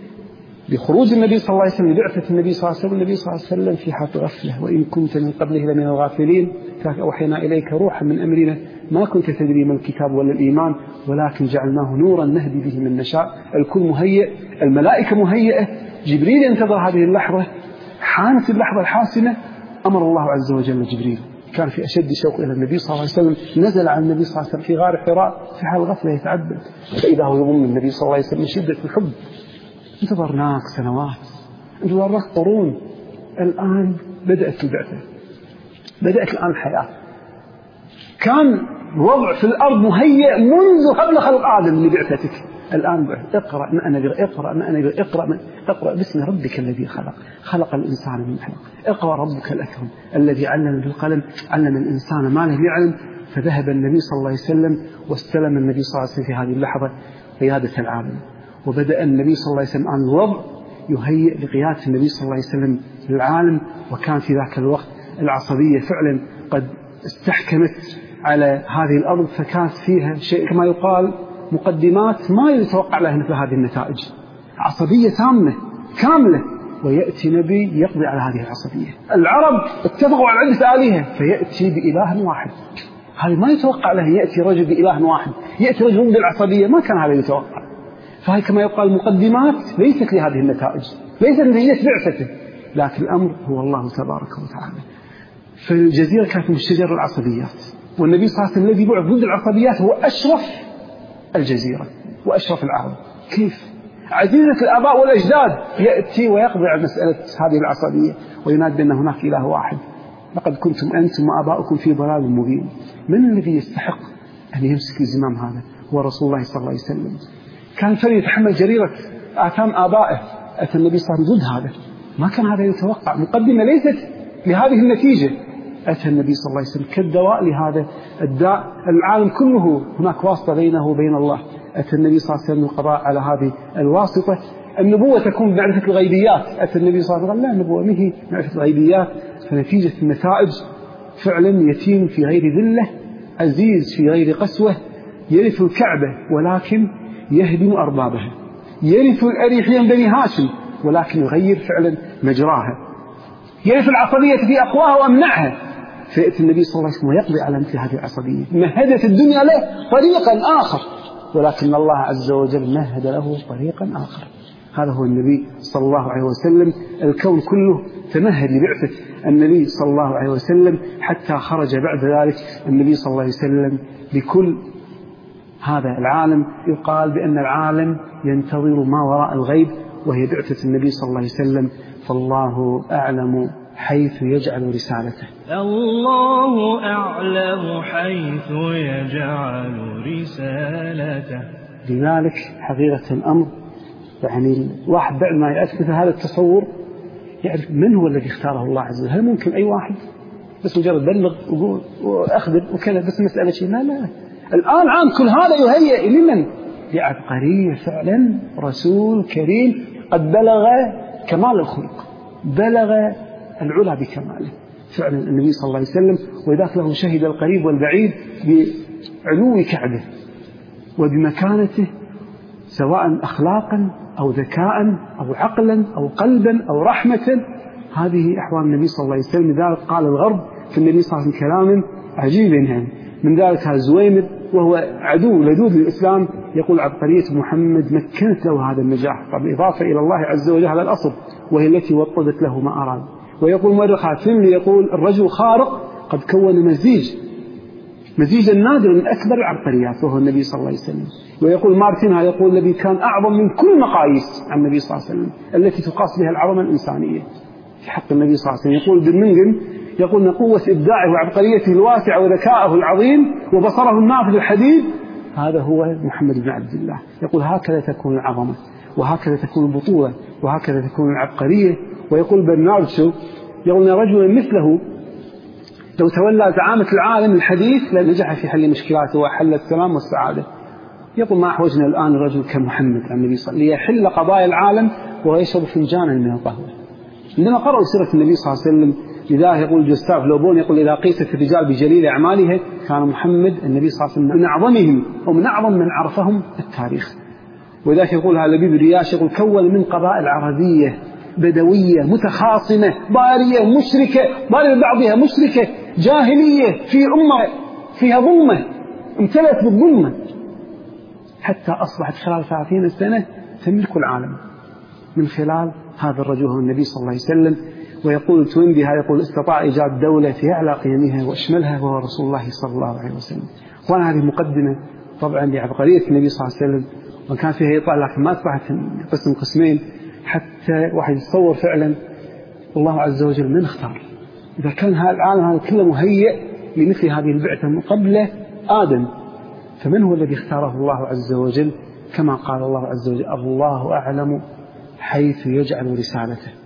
بخروج النبي صلى الله عليه وسلم، لبعثة النبي صلى الله عليه وسلم. النبي صلى الله عليه وسلم في حالة غفلة، وإن كنت من قبله لمن الغافلين فأوحينا إليك روحا من أمرنا ما كنت تدري ما الكتاب ولا الإيمان ولكن جعلناه نورا نهدي به من نشاء. الكل مهيئ، الملائكة مهيئة، جبريل ينتظر هذه اللحظة، حانت اللحظة الحاسمة، أمر الله عز وجل جبريل كان في أشد شوق إلى النبي صلى الله عليه وسلم، نزل على النبي صلى الله عليه وسلم في غار حراء في حال غفلة يتعبد، فإذا هو يضم النبي صلى الله عليه وسلم من شدة الحب. انتظرناك سنوات، انتظرناك قرون، الآن بدأت البعثة، بدأت الآن الحياة. كان الوضع في الأرض مهيئ منذ قبل خلق آدم لبعثتك، الآن بعث. اقرأ ما أنا بقرأ، اقرأ ما أنا بقرأ، اقرأ باسم ربك الذي خلق، خلق الإنسان من علق، اقرأ ربك الأكرم الذي علم بالقلم، علم الإنسان ما لم يعلم. فذهب النبي صلى الله عليه وسلم واستلم النبي صلى الله عليه وسلم في هذه اللحظة قيادة العالم، وبدأ النبي صلى الله عليه وسلم عن الوضع يهيئ لقيادة النبي صلى الله عليه وسلم للعالم. وكان في ذاك الوقت العصبية فعلا قد استحكمت على هذه الأرض، فكانت فيها شيء كما يقال مقدمات ما يتوقع لها مثل هذه النتائج، عصبية تامة كاملة، ويأتي نبي يقضي على هذه العصبية. العرب اتفقوا على عدة آلهة فيأتي بإله واحد، هذا ما يتوقع له يأتي رجل بإله واحد، يأتي رجل بالعصبية، ما كان هذا يتوقع. فهي كما يقال مقدمات ليست لهذه النتائج، ليست نتيجة بعثته، لكن الأمر هو الله تبارك وتعالى. فالجزيرة كانت من شجر العصبيات، والنبي صلى الله عليه وسلم الذي بعث ضد العصبيات هو أشرف الجزيرة وأشرف العرب. كيف؟ عزيزة الآباء والأجداد يأتي ويقضي على مسألة هذه العصبية وينادي بأن هناك إله واحد، لقد كنتم أنتم وآباؤكم في ضلال مبين. من الذي يستحق أن يمسك الزمام هذا؟ هو رسول الله صلى الله عليه وسلم. كان فلي يتحمل جريرة آثام آبائه، أتى النبي صلى الله عليه وسلم ضد هذا، ما كان هذا يتوقع، مقدمة ليست لهذه النتيجة. أتى النبي صلى الله عليه وسلم كالدواء لهذا الداء، العالم كله هناك واسطة بينه وبين الله، أتى النبي صلى الله عليه وسلم القضاء على هذه الواسطة. النبوة تكون بمعرفة الغيبيات، أتى النبي صلى الله عليه وسلم لا، النبوة مهي معرفة الغيبيات. فنتيجة النتائج فعلا يتيم في غير ذلة، عزيز في غير قسوة، يرث الكعبة ولكن يهدم أربابها، يرث الأريحية من بني هاشم ولكن يغير فعلا مجراها، يرث العصبية في أقواها وأمنعها. فيأتي النبي صلى الله عليه وسلم ويقضي على مثل هذه العصبية. مهدت الدنيا له طريقا آخر، ولكن الله عز وجل مهد له طريقا آخر. هذا هو النبي صلى الله عليه وسلم. الكون كله تمهد لبعثة النبي صلى الله عليه وسلم، حتى خرج بعد ذلك النبي صلى الله عليه وسلم بكل هذا العالم يقال بأن العالم ينتظر ما وراء الغيب، وهي بعثة النبي صلى الله عليه وسلم، فالله أعلم حيث يجعل رسالته. الله أعلم حيث يجعل رسالته. لذلك حقيقة الأمر يعني الواحد بعد ما يأثبت هذا التصور يعرف من هو الذي اختاره الله عز وجل. هل ممكن أي واحد بس مجرد بلغ وقول وأخبر وكذا بس مسألة شيء؟ لا، الآن عام كل هذا يهيئ لمن؟ لعبقرية فعلا، رسول كريم قد بلغ كمال الخلق، بلغ العلا بكماله فعلا النبي صلى الله عليه وسلم. وذاك له شهد القريب والبعيد بعلو كعبه وبمكانته، سواء أخلاقا أو ذكاء أو عقلا أو قلبا أو رحمة. هذه أحوال النبي صلى الله عليه وسلم. لذلك قال الغرب في النبي صلى الله عليه وسلم كلام عجيب يعني. من ذلك زويمر وهو عدو لدود للإسلام يقول عبقرية محمد مكنت له هذا النجاح، طبعا إضافة إلى الله عز وجل على الأصل، وهي التي وطدت له ما أراد. ويقول مؤرخ عاتم يقول الرجل خارق قد كون مزيجا نادرا من أكبر العبقريات وهو النبي صلى الله عليه وسلم. ويقول مارتنها يقول الذي كان أعظم من كل مقاييس عن النبي صلى الله عليه وسلم التي تقاس بها العظمة الإنسانية في حق النبي صلى الله عليه وسلم. يقول بالمنجم يقول قوة إبداعه وعبقريته الواسعة وذكائه العظيم وبصره النافذ الحديد، هذا هو محمد بن عبد الله. يقول هكذا تكون العظمة، وهكذا تكون البطولة، وهكذا تكون العبقرية. ويقول برنارد شو يقول رجلا مثله لو تولى زعامة العالم الحديث لنجح في حل مشكلاته وحل السلام والسعادة. يقول ما أحوجنا الآن رجل كمحمد عن النبي صلى الله عليه وسلم ليحل قضايا العالم ويشرب فنجانا من القهوة. عندما قرأوا سيرة النبي صلى الله عليه وسلم لذا يقول جوستاف لوبون يقول إذا قيست الرجال بجليل أعماله كان محمد النبي صلى الله عليه وسلم من أعظمهم ومن أعظم من عرفهم التاريخ. وذلك يقول هذا لبيب الرياش يقول كون من قبائل عربية بدوية متخاصمة ضارية مشركة، ضارية بعضها مشركة جاهلية في أمة فيها ظلمة امتلأت بالظلمة، حتى أصبحت خلال 30 سنة تملك العالم من خلال هذا الرجل هو النبي صلى الله عليه وسلم. ويقول توينبي يقول استطاع إيجاد دولة في أعلى قيمها وأشملها وهو رسول الله صلى الله عليه وسلم. وأنا هذه مقدمة طبعا لعبقرية النبي صلى الله عليه وسلم، وكان فيها يطلع لكن ما أصبحت قسمين حتى واحد يتصور فعلا الله عز وجل من اختار. إذا كان هذا العالم هذا كله مهيئ لمثل هذه البعثة من قبل آدم، فمن هو الذي اختاره الله عز وجل؟ كما قال الله عز وجل الله أعلم حيث يجعل رسالته.